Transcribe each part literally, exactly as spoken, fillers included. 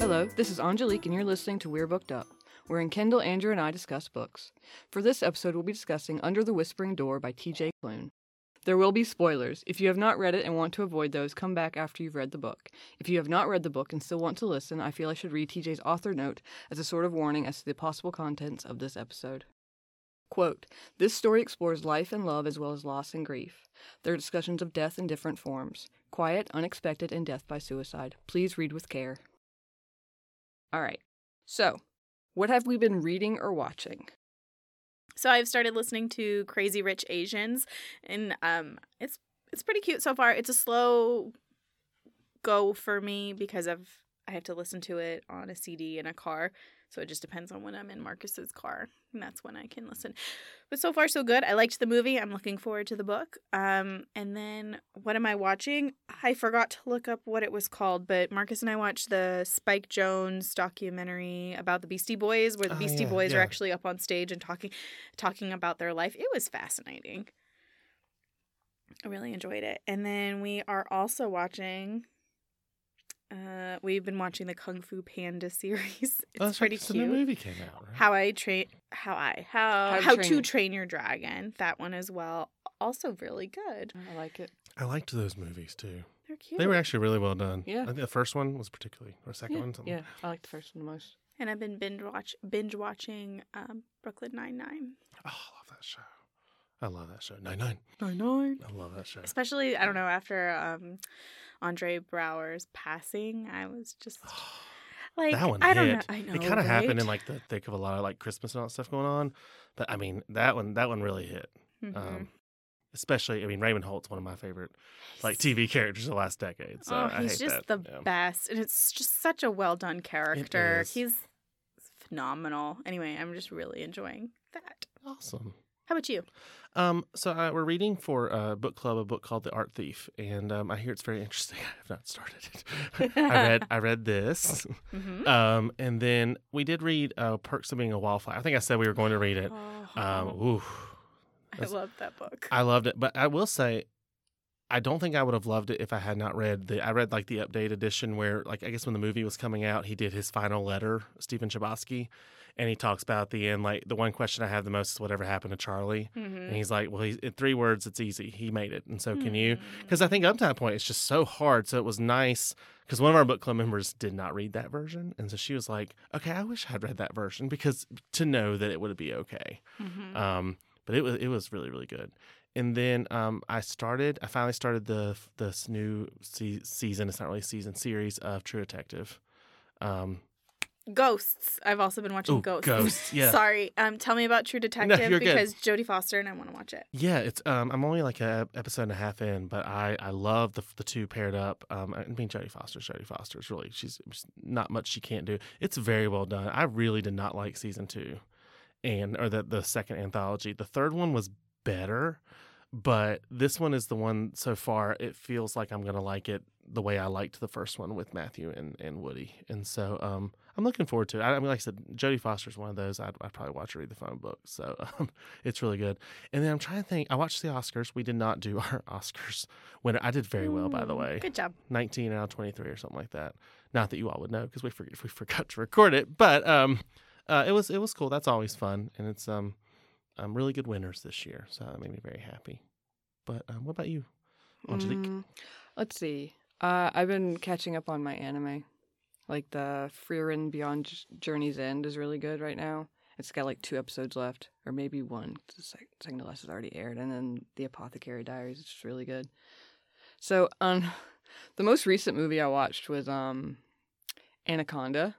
Hello, this is Angelique, and you're listening to We're Booked Up, wherein Kendall, Andrew, and I discuss books. For this episode, we'll be discussing Under the Whispering Door by T J Klune. There will be spoilers. If you have not read it and want to avoid those, come back after you've read the book. If you have not read the book and still want to listen, I feel I should read T J's author note as a sort of warning as to the possible contents of this episode. Quote, "This story explores life and love as well as loss and grief. There are discussions of death in different forms. Quiet, unexpected, and death by suicide. Please read with care." All right. So, what have we been reading or watching? So I've started listening to Crazy Rich Asians, and um, it's it's pretty cute so far. It's a slow go for me because I've I have to listen to it on a C D in a car, so it just depends on when I'm in Marcus's car, and that's when I can listen. But so far so good. I liked the movie. I'm looking forward to the book. Um, and then what am I watching? I forgot to look up what it was called, but Marcus and I watched the Spike Jonze documentary about the Beastie Boys, where the Oh, Beastie yeah, Boys yeah. are actually up on stage and talking talking about their life. It was fascinating. I really enjoyed it. And then we are also watching uh we've been watching the Kung Fu Panda series. It's Oh, that's pretty right, 'cause the cute. new movie came out, right? How I train how I how How to how Train to Your- train your dragon. That one as well. Also really good. I like it. I liked those movies too. They're cute. They were actually really well done. Yeah. I think the first one was particularly, or second Yeah, one, something. yeah, I like the first one the most. And I've been binge watch binge watching um Brooklyn Nine-Nine. Oh, I love that show. I love that show. Nine Nine. Nine Nine. I love that show. Especially, I don't know, after um Andre Brower's passing, I was just like that one I hit. don't know. I know. it kind of happened in right? like the thick of a lot of like Christmas and all that stuff going on, but I mean that one that one really hit. Mhm. Um, especially, I mean Raymond Holt's one of my favorite like T V characters of the last decade. So oh, I he's hate just that. the yeah. best, and it's just such a well done character. is. He's phenomenal. Anyway, I'm just really enjoying that. Awesome. How about you? Um, so uh, we're reading for uh, book club a book called The Art Thief, and um, I hear it's very interesting. I have not started it. I read I read this, Mm-hmm. um, and then we did read uh, Perks of Being a Wallflower. I think I said we were going to read it. Um, ooh, I that's- love that book. I loved it, but I will say, I don't think I would have loved it if I had not read the. I read like the update edition where, like, I guess when the movie was coming out, he did his final letter, Stephen Chbosky, and he talks about at the end, like, the one question I have the most is whatever happened to Charlie. Mm-hmm. And he's like, well, he's, in three words, it's easy. He made it. And so can you? Hmm. Because I think up to that point, it's just so hard. So it was nice because one of our book club members did not read that version. And so she was like, okay, I wish I'd read that version because to know that it would be okay. Mm-hmm. Um, but it was it was really, really good. And then um, I started, I finally started the this new se- season. It's not really a season, series of True Detective. Um, Ghosts. I've also been watching Ooh, Ghosts. Ghosts, yeah. Sorry. Um, tell me about True Detective you're good. because Jodie Foster and I want to watch it. Yeah, it's um I'm only like a episode and a half in, but I I love the the two paired up. Um, I mean Jodie Foster's Jodie Foster's really she's she's not much she can't do. It's very well done. I really did not like season two, and or the the second anthology. The third one was better, but this one is the one so far. It feels like I'm gonna like it the way I liked the first one with Matthew and, and Woody, and so um. I'm looking forward to it. I, I mean, like I said, Jodie Foster's one of those I'd, I'd probably watch her read the phone book. So um, it's really good. And then I'm trying to think. I watched the Oscars. We did not do our Oscars winner. I did very well, by the Mm, way. Good job. nineteen out of twenty-three or something like that. Not that you all would know because we for, we forgot to record it. But um, uh, it was it was cool. That's always fun, and it's um, um really good winners this year. So that made me very happy. But um, what about you, Angelique? Mm, let's see. Uh, I've been catching up on my anime. Like the Frieren Beyond J- Journey's End is really good right now. It's got like two episodes left, or maybe one. The sec- second to last has already aired, and then The Apothecary Diaries is just really good. So, um, the most recent movie I watched was um, Anaconda.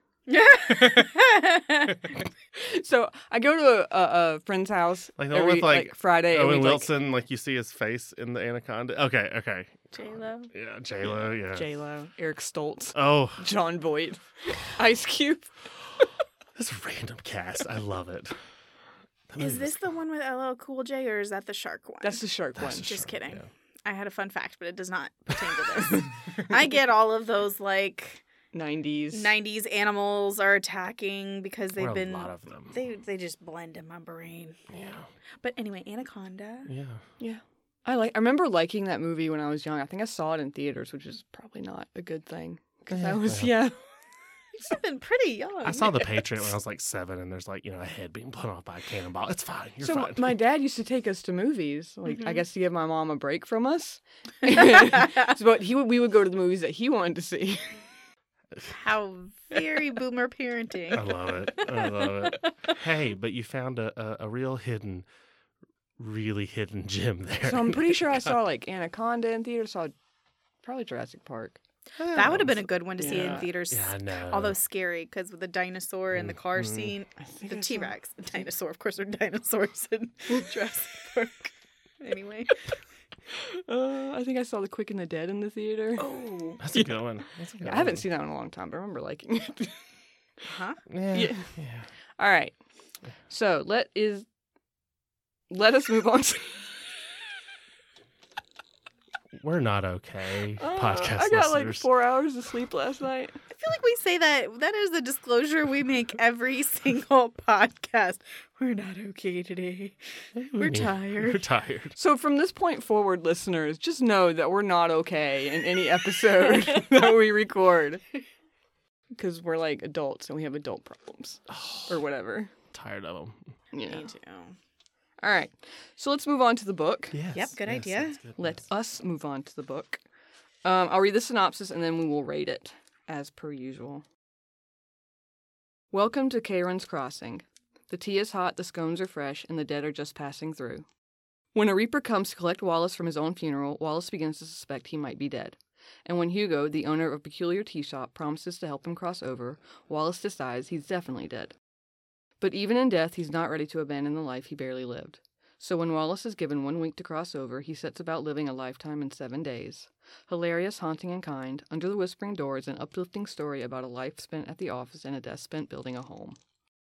So I go to a, a, a friend's house Like the one every with, like, Friday. and Owen we, like, Wilson, like you see his face in the Anaconda. Okay, okay. J-Lo. Yeah, J Lo. Yeah. J Lo, Eric Stoltz, Oh, John Boyd, Ice Cube. this random cast. I love it. That movie Is was this the one with L L Cool J or is that the shark one? That's the shark That's one. a Just shark, kidding. yeah. I had a fun fact, but it does not pertain to this. I get all of those like nineties. nineties animals are attacking because they've Or a been lot of them. they they just blend in my brain. Yeah. But anyway, Anaconda. Yeah. Yeah. I like. I remember liking that movie when I was young. I think I saw it in theaters, which is probably not a good thing because I Yeah, was well. yeah. You've still been pretty young. I saw The Patriot when I was like seven, and there's like, you know, a head being blown off by a cannonball. It's fine. You're so fine. my dad used to take us to movies, like Mhm. I guess to give my mom a break from us. But he would, we would go to the movies that he wanted to see. How very boomer parenting. I love it. I love it. Hey, but you found a, a, a real hidden, really hidden gem there. So I'm pretty sure I saw like Anaconda in theater. Saw probably Jurassic Park. That would have been a good one to see in Yeah. theaters. Yeah, I know. Although scary, because with the dinosaur and the car Mhm. scene. I think The I saw- T Rex. The dinosaur. Of course, there are dinosaurs in Jurassic Park. Anyway. Uh, I think I saw The Quick and the Dead in the theater. Oh. That's a good one. That's a good Yeah, I haven't one. seen that in a long time, but I remember liking it. Huh? Yeah. Yeah. yeah. All right. So let is let us move on to We're not okay, Uh, podcast I got like listeners. four hours of sleep last night. I feel like we say that. That is the disclosure we make every single podcast. We're not okay today. We're tired. We're tired. So from this point forward, listeners, just know that we're not okay in any episode that we record. Because we're like adults and we have adult problems. Or whatever. Tired of them. Yeah. Me too. All right. So let's move on to the book. Yes. Yep, good yes, idea. that's good. Let Yes. us move on to the book. Um, I'll read the synopsis and then we will rate it, as per usual. Welcome to Charon's Crossing. The tea is hot, the scones are fresh, and the dead are just passing through. When a reaper comes to collect Wallace from his own funeral, Wallace begins to suspect he might be dead. And when Hugo, the owner of a peculiar tea shop, promises to help him cross over, Wallace decides he's definitely dead. But even in death, he's not ready to abandon the life he barely lived. So when Wallace is given one week to cross over, he sets about living a lifetime in seven days. Hilarious, haunting, and kind, Under the Whispering Door is an uplifting story about a life spent at the office and a death spent building a home.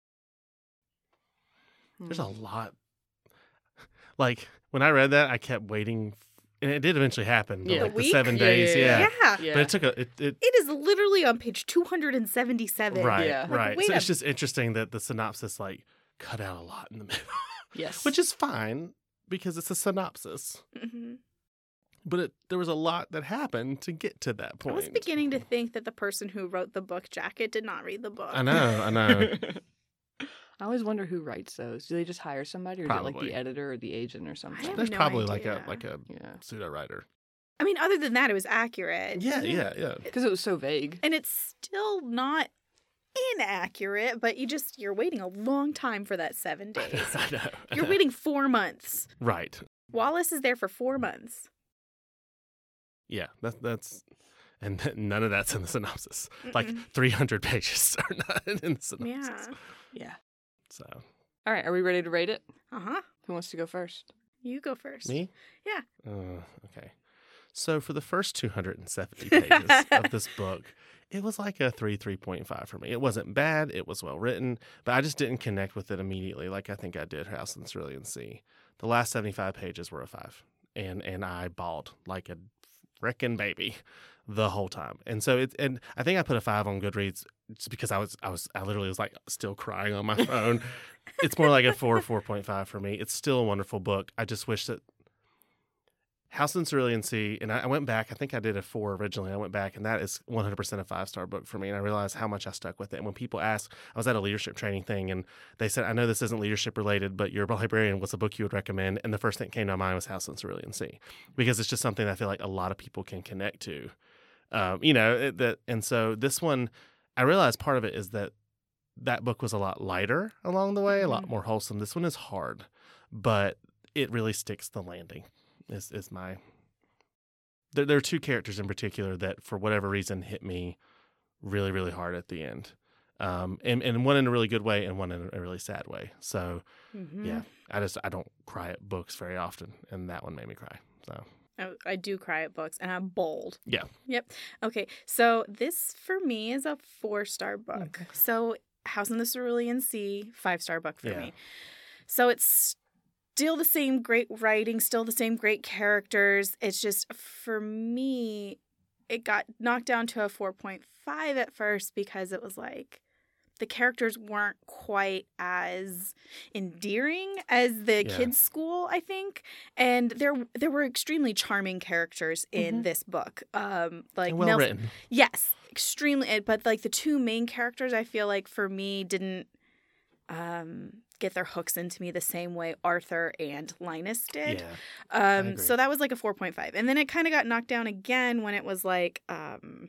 There's a lot. Like, when I read that, I kept waiting. And it did eventually happen. The, Yeah. like, The the week? seven Yeah, days. yeah, Yeah. yeah. Yeah. Yeah. But it took a. It, it, It is literally on page two hundred seventy-seven. right. Yeah. Like, Right. wait So a- it's just interesting that the synopsis, like, cut out a lot in the middle. Yes. Which is fine because it's a synopsis. hmm But it, there was a lot that happened to get to that I point. was beginning to think that the person who wrote the book jacket did not read the book. I know. I know. I always wonder who writes those. Do they just hire somebody, or is it like Probably. the editor or the agent or something? have There's no probably like idea. a like a Yeah. pseudo writer. I mean, other than that, it was accurate. Yeah. Yeah. Yeah. Because it was so vague. And it's still not inaccurate, but you just, you're waiting a long time for that seven days. I know. I You're know. waiting four months. Right. Wallace is there for four months. Yeah. That's that's. And th- none of that's in the synopsis. Like Mm-mm. three hundred pages are not in the synopsis. Yeah. Yeah. So All right. Are we ready to rate it? Uh huh. Who wants to go first? You go first. me? Yeah. Uh, okay. So for the first two hundred seventy pages of this book, it was like a three, three point five for me. It wasn't bad. It was well written, but I just didn't connect with it immediately like I think I did House in the Cerulean Sea. The last seventy-five pages were a five, and and I bawled like a frickin' baby the whole time. And so it, and I think I put a five on Goodreads just because I was, I was, I literally was like still crying on my phone. It's more like a four or four point five for me. It's still a wonderful book. I just wish that House in Cerulean Sea, and I, I went back, I think I did a four originally. I went back, and that is one hundred percent a five-star book for me. And I realized how much I stuck with it. And when people ask, I was at a leadership training thing, and they said, I know this isn't leadership related, but you're a librarian. What's a book you would recommend? And the first thing that came to my mind was House in Cerulean Sea, because it's just something that I feel like a lot of people can connect to. Um, you know, it, that, and so this one, I realized part of it is that that book was a lot lighter along the way, a lot Mhm. more wholesome. This one is hard, but it really sticks the landing, is, is my... There, there are two characters in particular that, for whatever reason, hit me really, really hard at the end. Um, and, and one in a really good way and one in a really sad way. So, Mhm. yeah, I just, I don't cry at books very often. And that one made me cry. So, I, I do cry at books, and I'm bold. yeah. Yep. Okay. So this for me is a four star book. Okay. So House in the Cerulean Sea, five star book for Yeah. me. So it's still the same great writing, still the same great characters. It's just for me, it got knocked down to a four point five at first because it was like the characters weren't quite as endearing as the Yeah. kids' school, I think. And there there were extremely charming characters in Mhm. this book. Um like And well Nelson, written. yes, extremely, but like the two main characters, I feel like for me didn't um, get their hooks into me the same way Arthur and Linus did. Yeah, um, so that was like a four point five. And then it kind of got knocked down again when it was like, um,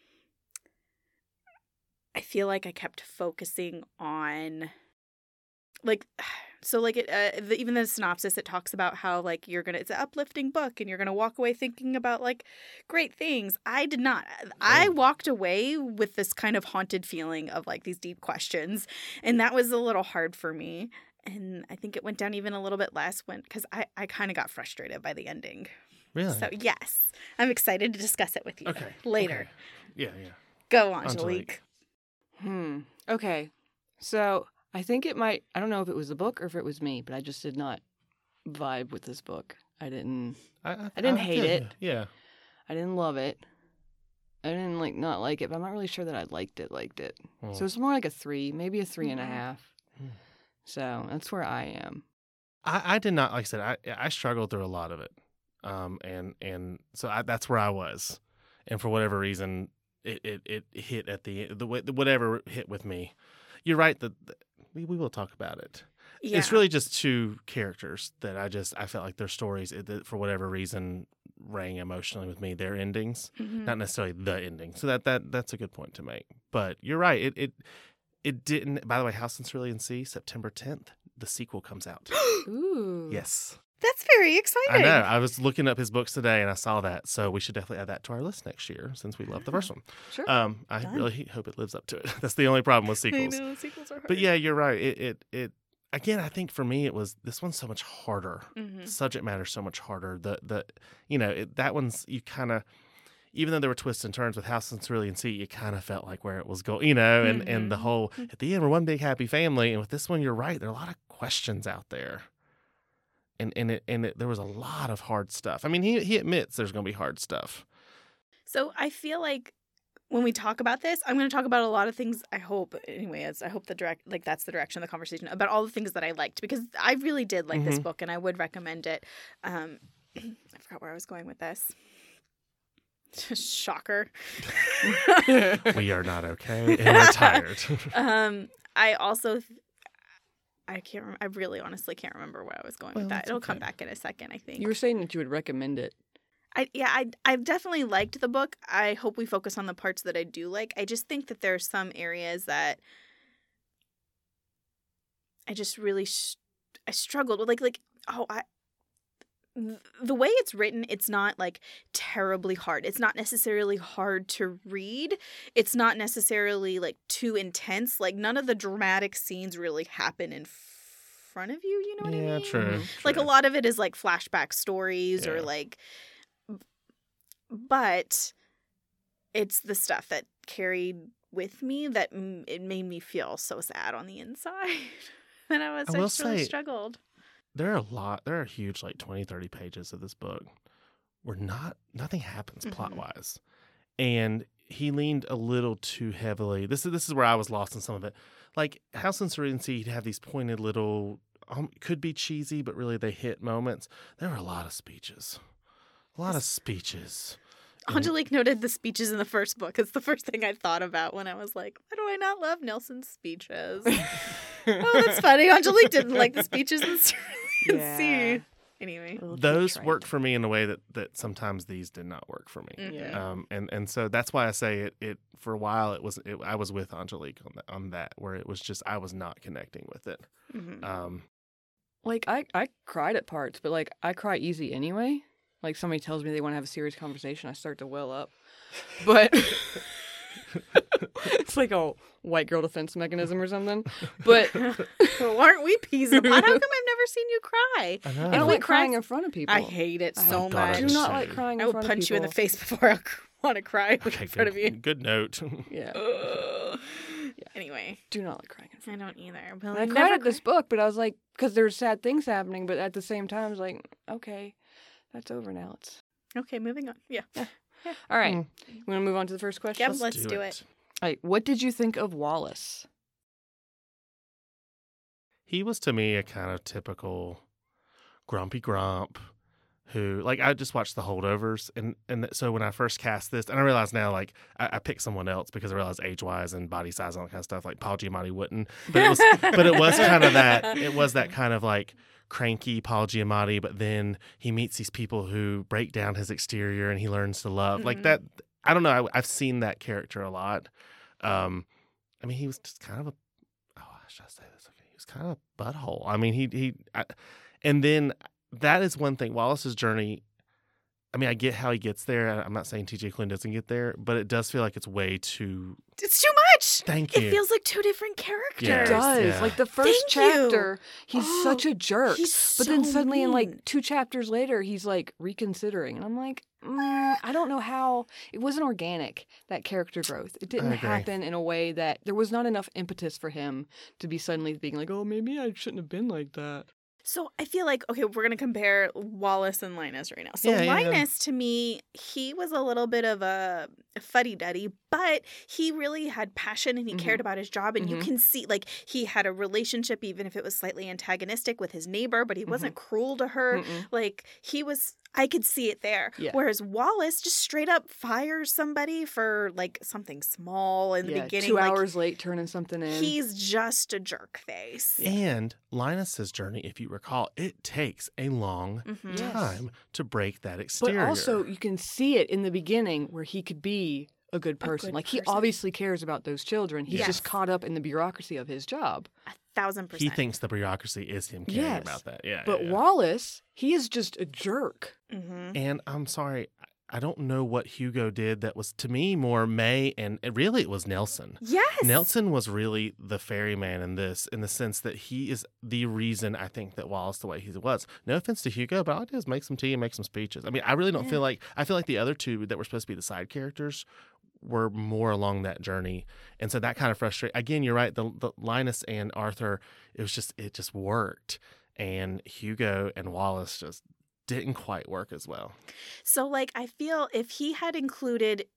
I feel like I kept focusing on like, so like it, uh, the, even the synopsis, it talks about how like you're going to, it's an uplifting book and you're going to walk away thinking about like great things. I did not. I walked away with this kind of haunted feeling of like these deep questions. And that was a little hard for me. And I think it went down even a little bit less when, because I, I kind of got frustrated by the ending. Really? So yes, I'm excited to discuss it with you okay. later. Okay. Yeah, yeah. Go, Angelique. Angelique. Hmm. Okay. So I think it might, I don't know if it was the book or if it was me, but I just did not vibe with this book. I didn't, I, I, I didn't I hate feel it. you. Yeah. I didn't love it. I didn't like not like it, but I'm not really sure that I liked it, liked it. Hmm. So it's more like a three, maybe a three and a Mhm. half. Hmm. So that's where I am. I, I did not, like I said, I I struggled through a lot of it, um, and and so I, that's where I was, and for whatever reason, it, it, it hit at the the way whatever hit with me. You're right that that we we will talk about it. Yeah. It's really just two characters that I just I felt like their stories it, that for whatever reason rang emotionally with me. Their endings, Mhm. not necessarily the ending. So that that that's a good point to make. But you're right. It it it didn't. By the way, House in Cerulean Sea, September tenth, the sequel comes out. Ooh. Yes. That's very I exciting. know. I was looking up his books today and I saw that. So we should definitely add that to our list next year since we love the first one. Sure. Um, I Done. really hope it lives up to it. That's the only problem with I sequels. know, sequels are hard. But yeah, you're right. It, it, it, again, I think for me, it was this one's so much harder. Mhm. Subject matter so much harder. The, the, you know, it, that one's, you kind of, even though there were twists and turns with House in Cerulean Sea, you kind of felt like where it was going, you know, and, and the Mhm. whole, at the end, we're one big happy family. And with this one, you're right. There are a lot of questions out there. And and it and it, there was a lot of hard stuff. I mean, he he admits there's going to be hard stuff. So I feel like when we talk about this, I'm going to talk about a lot of things. I hope, anyway, as I hope the direct, like that's the direction of the conversation about all the things that I liked because I really did like this Mhm. book and I would recommend it. Um, I forgot where I was going with this. Shocker. We are not okay, and we're tired. um, I also, I can't. Rem- I really, honestly, can't remember where I was going Well, with that. that's It'll come okay. back in a second, I think. You were saying that you would recommend it. I yeah, I I've definitely liked the book. I hope we focus on the parts that I do like. I just think that there are some areas that I just really sh- I struggled with. Like like oh I. th- The way it's written, it's not like terribly hard. It's not necessarily hard to read. It's not necessarily like too intense. Like none of the dramatic scenes really happen in front of you. You know what I Yeah, mean? true, Mhm. Like a true. lot of it is like flashback stories or Yeah. like, but it's the stuff that carried with me that mm, it made me feel so sad on the inside. And I was I I will just really say- struggled. There are a lot. There are huge, like twenty, thirty pages of this book where not nothing happens Mhm. plot wise, and he leaned a little too heavily. This is this is where I was lost in some of it. Like House in Cerulean Sea, he'd have these pointed little, um, could be cheesy, but really they hit moments. There were a lot of speeches, a lot of speeches. And- Angelique noted the speeches in the first book. It's the first thing I thought about when I was like, why do I not love Nelson's speeches? Oh, that's funny. Angelique didn't like the speeches in Cerulean Sea. Anyway. A little too Those trite. worked for me in a way that, that sometimes these did not work for me. Mhm. Yeah. Um, and, and so that's why I say it, it for a while it was it, I was with Angelique on that, on that where it was just I was not connecting with it. Mhm. Um, Like I, I cried at parts, but like I cry easy anyway. Like somebody tells me they want to have a serious conversation, I start to well up. But it's like a white girl defense mechanism or something. But Well, aren't we peas in a pod? How come I've never seen you cry? I know. I don't we like crying cry- in front of people. I hate it I so Oh, God, I much. I do just not say- like crying in I will front of punch you in the people. face before I want to cry in okay, front good, of you. good note. Yeah, Ugh. Anyway, do not like crying in front. I don't either. Well, And I I've cried never at this cried- book, but I was like, because there's sad things happening, but at the same time, I was like, okay, that's over now. It's Okay, moving on. Yeah. all right. Mm. We want to move on to the first question. Yep. Let's do it. All right, what did you think of Wallace? He was to me a kind of typical grumpy grump, who, like, I just watched The Holdovers, and and so when I first cast this, and I realize now, like, I, I picked someone else because I realized age-wise and body size and all that kind of stuff, like Paul Giamatti wouldn't, but it was, but it was kind of that, it was that kind of like cranky Paul Giamatti, but then he meets these people who break down his exterior and he learns to love, Mm-hmm. like that. I don't know, I, I've seen that character a lot. Um, I mean, he was just kind of a, oh, should I say this? Okay, he was kind of a butthole. I mean, he he, I, and then. That is one thing. Wallace's journey, I mean, I get how he gets there. I'm not saying T J Klune doesn't get there, but it does feel like it's way too... It's too much. Thank you. It feels like two different characters. Yeah. It does. Yeah. Like the first Thank you. chapter, he's Oh, such a jerk. he's But then so suddenly in mean. like two chapters later, he's like reconsidering. And I'm like, mm, I don't know how. It wasn't organic, that character growth. It didn't agree. happen in a way that there was not enough impetus for him to be suddenly being like, oh, maybe I shouldn't have been like that. So I feel like, okay, we're going to compare Wallace and Linus right now. So Yeah, yeah, yeah. Linus, to me, he was a little bit of a fuddy-duddy, but he really had passion and he Mhm. cared about his job. And you Mhm. can see, like, he had a relationship, even if it was slightly antagonistic with his neighbor, but he wasn't cruel to her. Mm-mm. Like, he was, I could see it there. Yeah. Whereas Wallace just straight up fires somebody for, like, something small in the Yeah, beginning. two like, hours late turning something in. He's just a jerk face. And Linus's journey, if you recall, it takes a long Mhm. Yes. time to break that But exterior. also, you can see it in the beginning where he could be a good person. good like, he person. obviously cares about those children. He's Yes. just caught up in the bureaucracy of his job. A thousand percent. he thinks the bureaucracy is him caring Yes. about that. Yeah, But yeah, yeah. Wallace, he is just a jerk. Mm-hmm. And I'm sorry, I don't know what Hugo did that was, to me, more May, and it really it was Nelson. Yes. Nelson was really the ferryman in this, in the sense that he is the reason I think that Wallace the way he was. No offense to Hugo, but all I do is make some tea and make some speeches. I mean, I really don't Yeah. feel like I feel like the other two that were supposed to be the side characters were more along that journey, and so that kind of frustrated. Again, you're right. The, the Linus and Arthur, it was just it just worked, and Hugo and Wallace just didn't quite work as well. So, like, I feel if he had included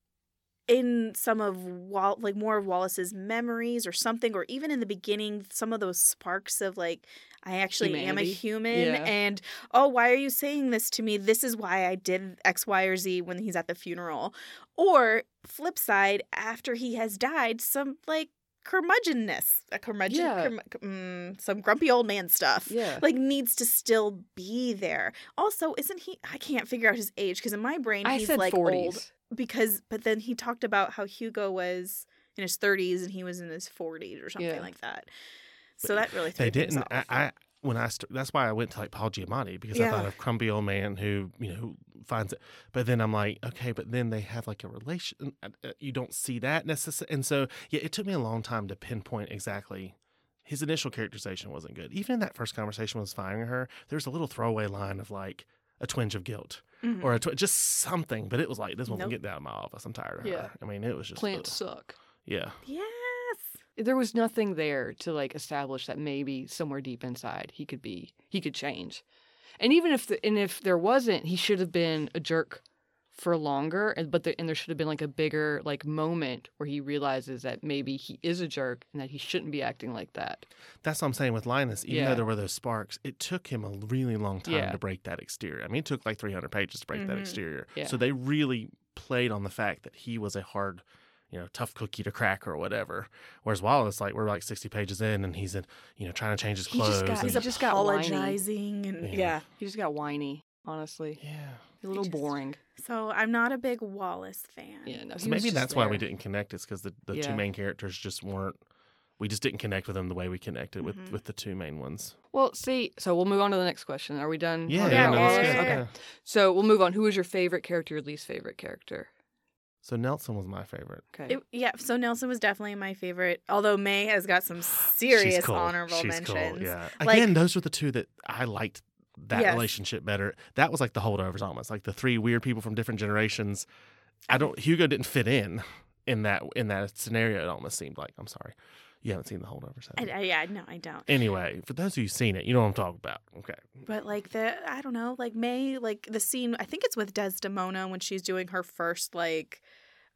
in some of Wal- like more of Wallace's memories or something, or even in the beginning, some of those sparks of like, I actually am a Humanity. human, Yeah. and oh, why are you saying this to me? This is why I did X, Y, or Z when he's at the funeral. Or flip side, after he has died, some like curmudgeonness, a curmudgeon, Yeah. curm- mm, some grumpy old man stuff. Yeah. Like needs to still be there. Also, isn't he? I can't figure out his age because in my brain I he's said like forties. old. Because, but then he talked about how Hugo was in his thirties and he was in his forties or something Yeah. like that. So that really threw They things didn't. I, off. I when I st- that's why I went to like Paul Giamatti, because I Yeah. thought of Crumpy Old Man who you know who finds it. But then I'm like, okay, but then they have like a relation. uh, uh, You don't see that necessarily, and so yeah, it took me a long time to pinpoint exactly. His initial characterization wasn't good. Even in that first conversation with firing her, there's a little throwaway line of like a twinge of guilt Mhm. or a tw- just something. But it was like, this woman Nope. get out of my office. I'm tired of Yeah. her. I mean, it was just Plants ugh. suck. Yeah. Yes. There was nothing there to like establish that maybe somewhere deep inside he could be, he could change. And even if the, and if there wasn't, he should have been a jerk for longer. And but there, and there should have been like a bigger like moment where he realizes that maybe he is a jerk and that he shouldn't be acting like that. That's what I'm saying with Linus. Even Yeah. though there were those sparks, it took him a really long time Yeah. to break that exterior. I mean, it took like three hundred pages to break that Mhm. exterior. Yeah. So they really played on the fact that he was a hard, you know, tough cookie to crack or whatever. Whereas Wallace, like, we're like sixty pages in and he's in, you know, trying to change his He just clothes. got- and- He's He just got whiny. apologizing and Yeah. yeah. He just got whiny, honestly. yeah. A little just- boring. So I'm not a big Wallace fan. Yeah, no. So he was maybe just that's why we there. didn't connect. It's because the, the Yeah. two main characters just weren't, we just didn't connect with them the way we connected with, Mhm. with the two main ones. Well, see, so we'll move on to the next question. Are we done? Yeah, talking yeah, about no, yeah, that's Wallace? good. yeah, Okay. Yeah. So we'll move on. Who was your favorite character, your least favorite character? So Nelson was my favorite. Okay. It- yeah, so Nelson was definitely my favorite. Although May has got some serious She's cool. honorable She's mentions. Cool. Yeah. Like- Again, those were the two that I liked that Yes. relationship better. That was like the holdovers almost, like the three weird people from different generations. I don't Hugo didn't fit in in that in that scenario. It almost seemed like. I'm sorry, you haven't seen the holdovers. have I, you? I, yeah, no, I don't. Anyway, for those of you who've seen it, you know what I'm talking about. Okay. But like the, I don't know, like May, like the scene. I think it's with Desdemona when she's doing her first like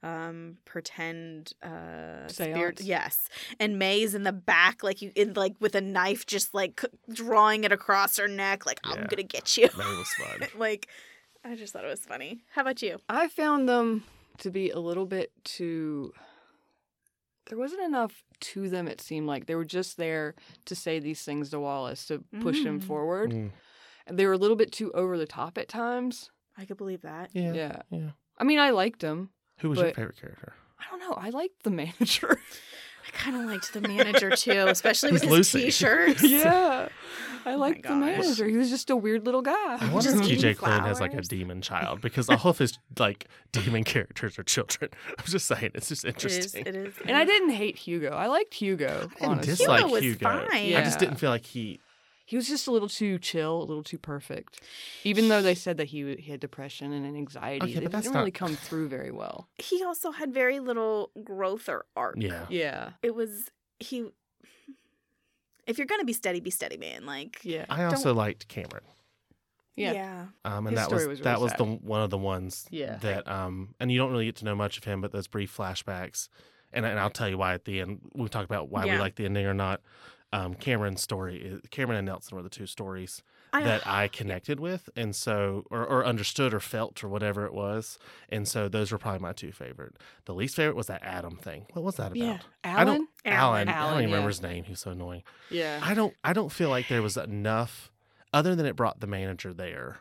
um pretend uh Seance? spirit. Yes. And May's in the back, like you in like with a knife, just like c- drawing it across her neck, like I'm Yeah. gonna get you. That was fun. Like, I just thought it was funny. How about you? I found them to be a little bit too. There wasn't enough to them, it seemed like. They were just there to say these things to Wallace, to push him Mm. forward. Mm. And they were a little bit too over the top at times. I could believe that. Yeah. Yeah. Yeah. I mean, I liked him. Who was your But- favorite character? I don't know. I liked the manager. I kind of liked the manager too, especially with Who's his Lucy? t-shirts. yeah. I liked the gosh. manager. He was just a weird little guy. I wonder Just if T J eating Klune has like a flowers. demon child because all of his like demon characters are children. I'm just saying, it's just It is. interesting. It is. And I didn't hate Hugo. I liked Hugo, I didn't honestly. dislike Hugo was Hugo. fine. I just Yeah. didn't feel like he. He was just a little too chill, a little too perfect. Even though they said that he, he had depression and anxiety, Okay, but it that's didn't really not- come through very well. He also had very little growth or arc. Yeah. Yeah. It was he. If you're gonna be steady, be steady, man. Like, Yeah. I also liked Cameron. Yeah. yeah. Um, and His that was, story was that really was sad. the one of the ones Yeah. that um and you don't really get to know much of him, but those brief flashbacks, and and I'll tell you why at the end. We talk about why we Yeah. like the ending or not. Um, Cameron's story, is, Cameron and Nelson were the two stories I, that I connected with, and so or, or understood or felt or whatever it was, and so those were probably my two favorite. The least favorite was that Adam thing. What was that about? Yeah. I don't. Alan? Alan. I don't Alan, even yeah. remember his name. He was so annoying. Yeah. I don't. I don't feel like there was enough, other than it brought the manager there,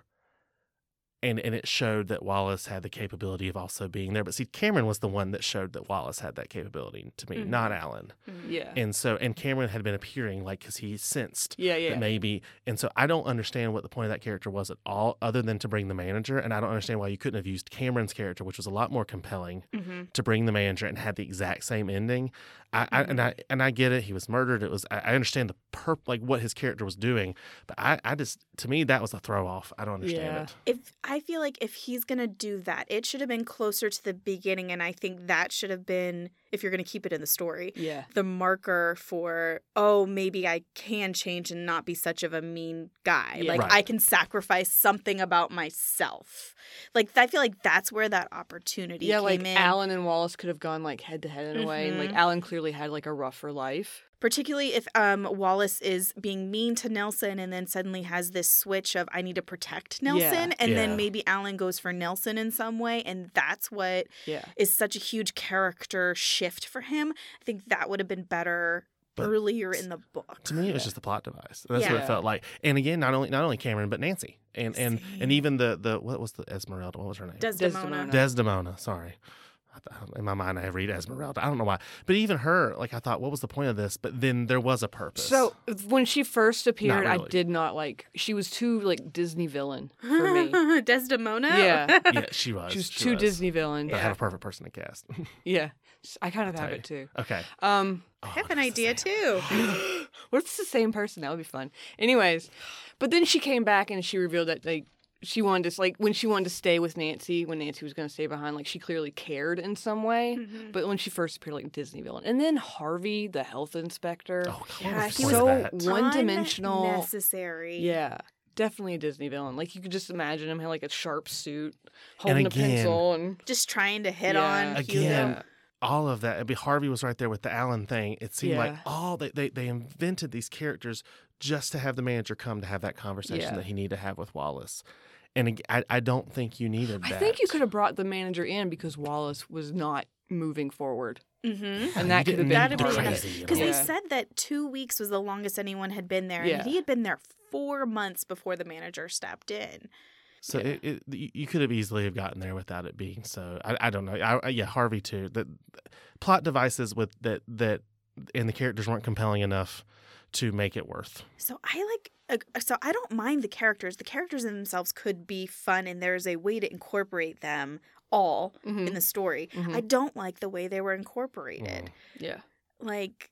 and and it showed that Wallace had the capability of also being there. But see, Cameron was the one that showed that Wallace had that capability to me, Mhm. not Alan. Yeah. And so, and Cameron had been appearing like because he sensed Yeah, yeah. that maybe, and so I don't understand what the point of that character was at all, other than to bring the manager. And I don't understand why you couldn't have used Cameron's character, which was a lot more compelling, hmm to bring the manager and had the exact same ending. I, I and I and I get it. He was murdered. It was. I, I understand the perp like what his character was doing, but I, I just to me that was a throw off. I don't understand Yeah. it. If I feel like if he's gonna do that, it should have been closer to the beginning, and I think that should have been, if you're gonna keep it in the story, Yeah. the marker for, oh, maybe I can change and not be such of a mean guy. Yeah. Like Right. I can sacrifice something about myself. Like I feel like that's where that opportunity Yeah, came like in. Alan and Wallace could have gone like head to head in a way. And like Mhm. Alan clearly had like a rougher life. Particularly if um, Wallace is being mean to Nelson and then suddenly has this switch of I need to protect Nelson, Yeah. and Yeah. then maybe Alan goes for Nelson in some way, and that's what Yeah. is such a huge character shift for him. I think that would have been better But earlier in the book. To me, it was Yeah. just a plot device. That's what Yeah. it felt like. And again, not only not only Cameron, but Nancy, and and Same. and even the the what was the Esmeralda? What was her name? Desdemona. Desdemona. Desdemona. Sorry. I th- In my mind, I read Esmeralda. I don't know why, but even her, like I thought, what was the point of this? But then there was a purpose. So when she first appeared, I really. did not like. She was too like Disney villain for me. Desdemona? Yeah. yeah, she was. She was she too was. Disney villain. But I have a perfect person to cast. Yeah. I kind of I'll have tell it too. okay. Um, Oh, I have if an it's the idea same. too. what if it's the same person? That would be fun. Anyways, but then she came back and she revealed that like she wanted to like when she wanted to stay with Nancy when Nancy was going to stay behind, like she clearly cared in some way. Mhm. But when she first appeared, like Disney villain, and then Harvey, the health inspector, Oh, God, Yeah, what was he the was point of so that? one-dimensional. Unnecessary. Yeah. Definitely a Disney villain. Like you could just imagine him had like a sharp suit, holding again- a pencil, and Just trying to hit Yeah. on Again, Hugo. all of that. I mean, Harvey was right there with the Allen thing. It seemed like Yeah. all they, they they invented these characters just to have the manager come to have that conversation Yeah. that he needed to have with Wallace. And ag- I, I don't think you needed that. I think you could have brought the manager in because Wallace was not moving forward. Mm-hmm. and that you could have didn't been That'd be part of enough. it. crazy, you Because know? they Yeah. said that two weeks was the longest anyone had been there, Yeah. and he had been there four months before the manager stepped in. So Yeah. it, it, you you could have easily have gotten there without it being so. I, I don't know. I, I, yeah, Harvey too. The plot devices with that that and the characters weren't compelling enough to make it worth. So I like. uh, So I don't mind the characters. The characters in themselves could be fun, and there's a way to incorporate them all Mhm. in the story. Mhm. I don't like the way they were incorporated. Mm. Yeah. Like,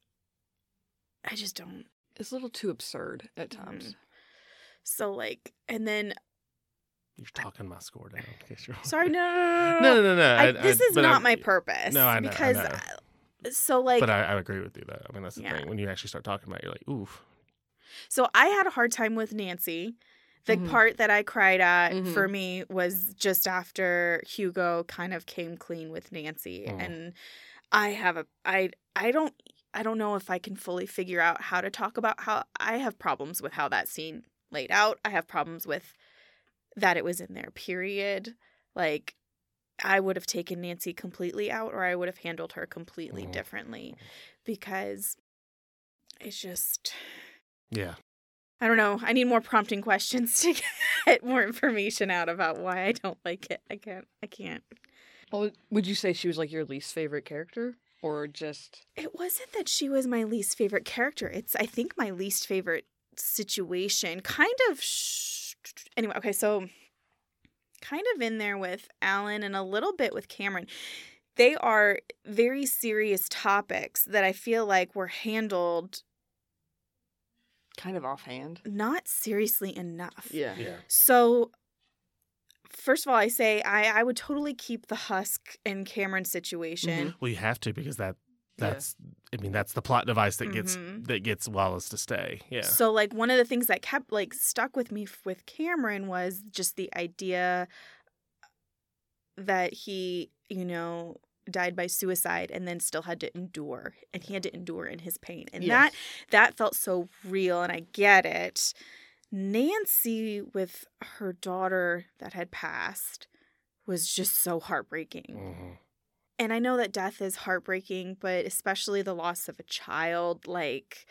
I just don't. It's a little too absurd at times. So like, and then You're talking my score down. In case you're sorry, no, no, no, no. no, no, no. no. I, I- this I- is but not I- my purpose. No, I know, I because know. I- so like, But I, I agree with you though. I mean, that's the Yeah. thing. When you actually start talking about it, you're like, oof. so I had a hard time with Nancy. The Mhm. part that I cried at Mhm. for me was just after Hugo kind of came clean with Nancy. Mm. And I have a I I don't I don't know if I can fully figure out how to talk about how I have problems with how that scene laid out. I have problems with that it was in there, period. Like, I would have taken Nancy completely out, or I would have handled her completely Mm. differently, because it's just, Yeah. I don't know. I need more prompting questions to get more information out about why I don't like it. I can't. I can't. Well, would you say she was like your least favorite character, or just? It wasn't that she was my least favorite character. It's, I think, my least favorite situation. Kind of. Sh- anyway, okay, so kind of in there with Alan and a little bit with Cameron. They are very serious topics that I feel like were handled Kind of offhand. not seriously enough. Yeah. Yeah. So, first of all, I say I, I would totally keep the Husk and Cameron situation. Well, you have to, because that that's I mean that's the plot device that gets Mhm. that gets Wallace to stay. Yeah. So, like, one of the things that kept, like, stuck with me f- with Cameron was just the idea that he, you know, died by suicide and then still had to endure, and he had to endure in his pain. And Yes. that that felt so real, and I get it. Nancy with her daughter that had passed was just so heartbreaking. Mhm. And I know that death is heartbreaking, but especially the loss of a child, like,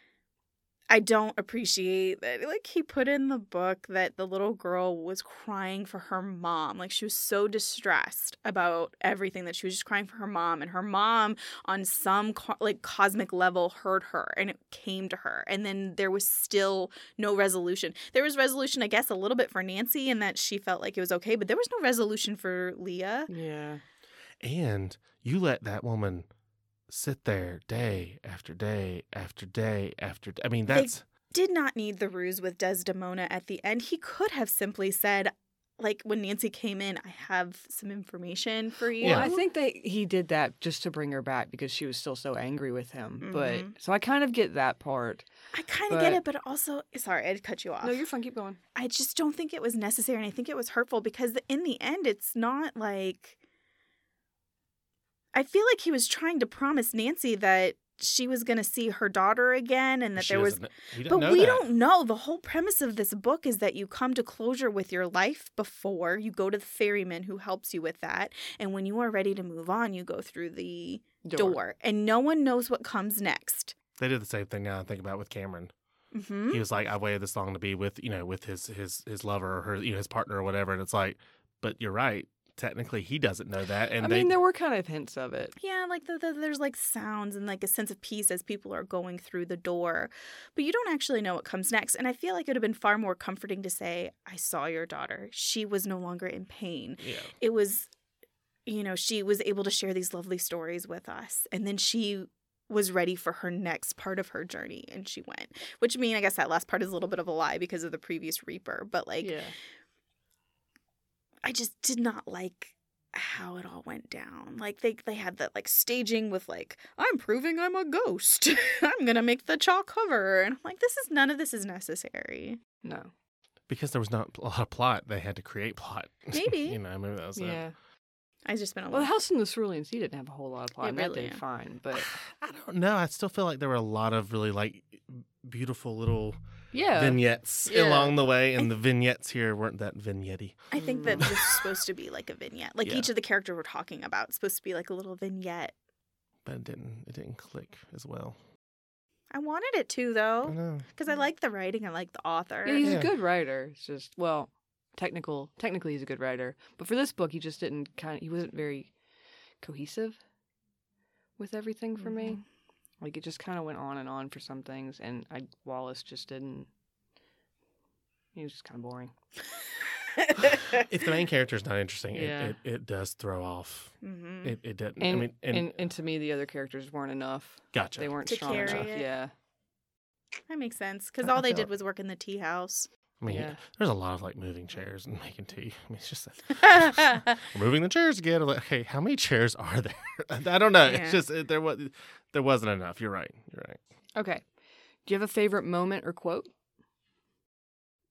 I don't appreciate that. Like, he put in the book that the little girl was crying for her mom. Like, she was so distressed about everything that she was just crying for her mom. And her mom, on some co- like cosmic level, heard her, and it came to her. And then there was still no resolution. There was resolution, I guess, a little bit for Nancy, in that she felt like it was okay, but there was no resolution for Leah. Yeah. And you let that woman sit there day after day after day after day. I mean, They- that's Did not need the ruse with Desdemona at the end. He could have simply said, like, when Nancy came in, I have some information for you. Well, I think that he did that just to bring her back because she was still so angry with him. But Mhm. so I kind of get that part. I kind of get but- it, but also, sorry, I'd cut you off. No, you're fine. Keep going. I just don't think it was necessary, and I think it was hurtful, because in the end, it's not like, I feel like he was trying to promise Nancy that she was going to see her daughter again, and that she there was, doesn't- he didn't but know we that. don't know. The whole premise of this book is that you come to closure with your life before you go to the ferryman who helps you with that, and when you are ready to move on, you go through the door, and no one knows what comes next. They did the same thing now I think about with Cameron. Mm-hmm. He was like, I waited this long to be with, you know, with his his his lover or her, you know, his partner or whatever. And it's like, but you're right. Technically, he doesn't know that. And I they, mean, there were kind of hints of it. Yeah, like the, the, there's like sounds and like a sense of peace as people are going through the door, but you don't actually know what comes next. And I feel like it would have been far more comforting to say, I saw your daughter. She was no longer in pain. yeah. It was, you know, she was able to share these lovely stories with us. And then she was ready for her next part of her journey, and she went. Which, I mean, I guess that last part is a little bit of a lie because of the previous Reaper. But, like, Yeah. I just did not like how it all went down. Like, they they had that, like, staging with, like, I'm proving I'm a ghost. I'm gonna make the chalk hover. And I'm like, this is, none of this is necessary. No. Because there was not a lot of plot, they had to create plot. Maybe. you know, maybe that was it. Yeah. I just been a Well, the little... House in the Cerulean Sea didn't have a whole lot of plot. It and that really- did fine, but I don't know. I still feel like there were a lot of really like beautiful little yeah. vignettes Yeah. along the way, and the vignettes here weren't that vignette-y. I think that Mm. this is supposed to be like a vignette. Like, Yeah. each of the characters we're talking about is supposed to be like a little vignette. But it didn't. It didn't click as well. I wanted it to, I though, know. because I like the writing. I like the author. Yeah, he's Yeah. a good writer. It's just, well, technical. Technically, he's a good writer, but for this book, he just didn't kind of. He wasn't very cohesive with everything for me. Like, it just kind of went on and on for some things, and I Wallace just didn't. He was just kind of boring. If the main character is not interesting, Yeah. it, it, it does throw off. hmm It it doesn't. And, I mean, and, and and to me, the other characters weren't enough. gotcha. They weren't To strong carry enough. it. Yeah. That makes sense, because I- I all they feel did it. was work in the tea house. I mean, Yeah. there's a lot of like moving chairs and making tea. I mean, it's just yeah. we're moving the chairs again. I'm like, okay, how many chairs are there? I don't know. Yeah. It's just it, there was there wasn't enough. You're right. You're right. Okay. Do you have a favorite moment or quote?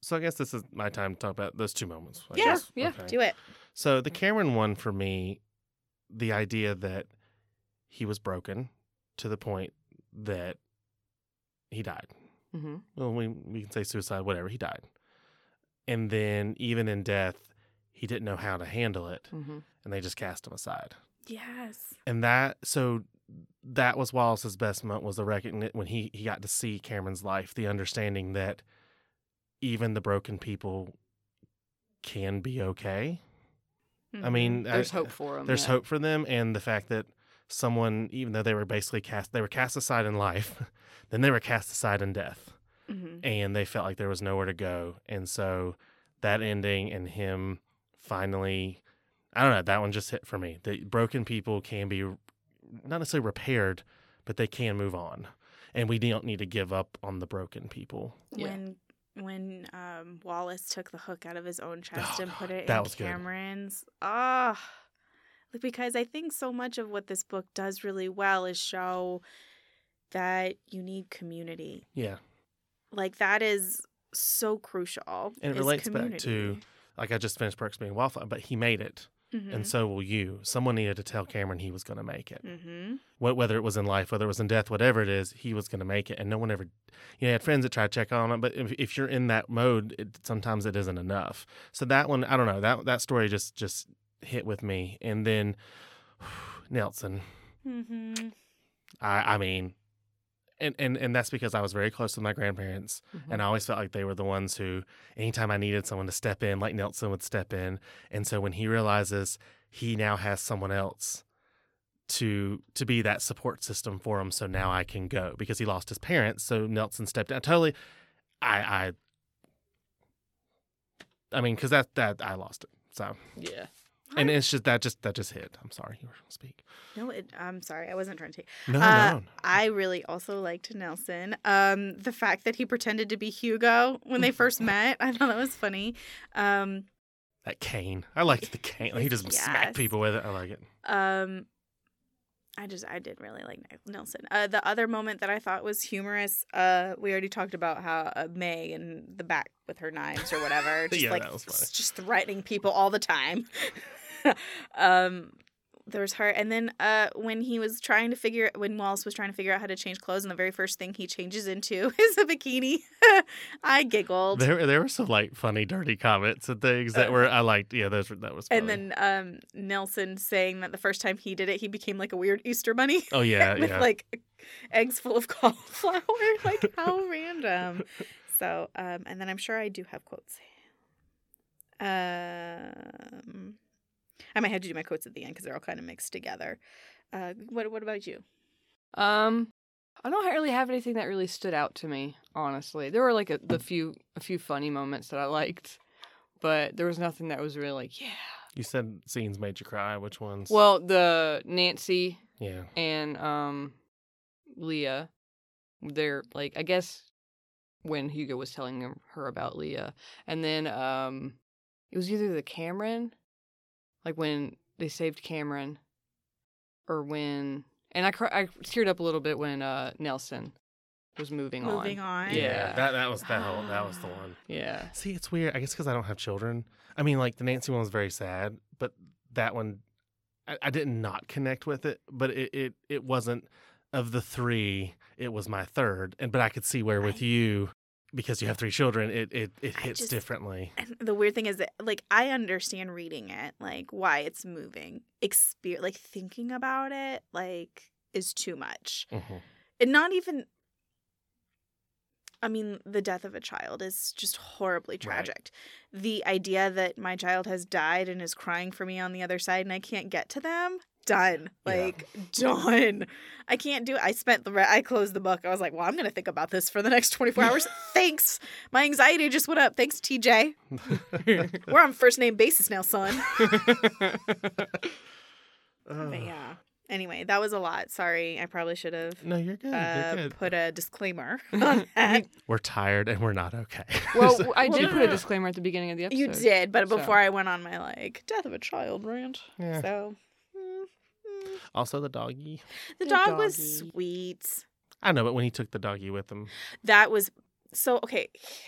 so I guess this is my time to talk about those two moments. I Yeah, guess. yeah, Okay. Do it. So the Cameron one for me, the idea that he was broken to the point that he died. Mm-hmm. Well, we we can say suicide, whatever. He died, and then even in death, he didn't know how to handle it, Mm-hmm. and they just cast him aside. Yes. And that so that was Wallace's best moment, was the recognition when he he got to see Cameron's life, the understanding that even the broken people can be okay. I mean, There's I- hope for him. There's yeah. hope for them, and the fact that someone, even though they were basically cast, they were cast aside in life, then they were cast aside in death, Mm-hmm. and they felt like there was nowhere to go. And so that ending and him finally, I don't know, that one just hit for me. The broken people can be not necessarily repaired, but they can move on, and we don't need to give up on the broken people. Yeah. When when um, Wallace took the hook out of his own chest Oh, and put it that in was good. Cameron's, ah, like because I think so much of what this book does really well is show that you need community. Yeah, Like that is so crucial. and it is relates back to community. like I just finished Perks Being Wildfire, but he made it. Mhm. And so will you. Someone needed to tell Cameron he was going to make it. Mhm. Wh- Whether it was in life, whether it was in death, whatever it is, he was going to make it. And no one ever, you know, he had friends that tried to check on him. But if, if you're in that mode, it, sometimes it isn't enough. So that one, I don't know. That that story just just hit with me. And then Nelson, Mhm. I I mean, and, and and that's because I was very close with my grandparents, Mhm. and I always felt like they were the ones who, anytime I needed someone to step in, like Nelson would step in. And so when he realizes he now has someone else to to be that support system for him, so now I can go because he lost his parents. So Nelson stepped in. Totally, I I I mean, because that that I lost it. So Yeah. and it's just that just that just hit. I'm sorry, you were going to speak. No, it, I'm sorry. I wasn't trying to take. No, Uh, no. I really also liked Nelson. Um, the fact that he pretended to be Hugo when they first met, I thought that was funny. Um, That cane. I liked the cane. Like, he just Yes. smacked people with it. I like it. um, I just, I did really like Nelson. Uh, the other moment that I thought was humorous, uh, we already talked about how uh, May in the back with her knives or whatever, just Yeah, like that was funny. s- just threatening people all the time. um, there was her, and then uh, when he was trying to figure, when Wallace was trying to figure out how to change clothes, and the very first thing he changes into is a bikini. I giggled. There, there were some like funny, dirty comments and things that were I liked. Yeah, those were that was. Funny. And then um, Nelson saying that the first time he did it, he became like a weird Easter bunny. oh yeah, with yeah. like eggs full of cauliflower. Like how random. So, um, and then I'm sure I do have quotes. Um, I might have to do my quotes at the end because they're all kind of mixed together. Uh, what What about you? Um, I don't really have anything that really stood out to me. Honestly, there were like a the few a few funny moments that I liked, but there was nothing that was really like yeah. You said scenes made you cry. Which ones? Well, the Nancy yeah. and um Leah, they're like I guess when Hugo was telling him, her about Leah, and then um it was either the Cameron, like when they saved Cameron, or when and I cr- I teared up a little bit when uh Nelson was moving, Moving on. on. Yeah. That that was that whole that was the one. Yeah. See, it's weird. I guess because I don't have children. I mean, like the Nancy one was very sad, but that one, I, I did not connect with it. But it, it it wasn't of the three. It was my third, and but I could see where with I- you, because you have three children, it it, it I hits just- differently. And the weird thing is that, like, I understand reading it, like, why it's moving. Exper- like, thinking about it, like, is too much. Mhm. And not even. I mean, the death of a child is just horribly tragic. The idea that my child has died and is crying for me on the other side and I can't get to them, done. Yeah. Like, done. I can't do it. I spent the, re- I closed the book. I was like, well, I'm going to think about this for the next twenty-four hours. Thanks. My anxiety just went up. Thanks, T J. We're on first name basis now, son. Ugh. But yeah. Anyway, that was a lot. Sorry. I probably should have No, you're good. uh, you're good. put a disclaimer on that. We're tired and we're not okay. Well, So- I did Well, put no, a no. disclaimer at the beginning of the episode. You did, but so- before I went on my like death of a child rant. Yeah. So mm, mm. Also, the doggy. the The dog was doggy. sweet. I know, but when he took the doggy with him, That was so okay.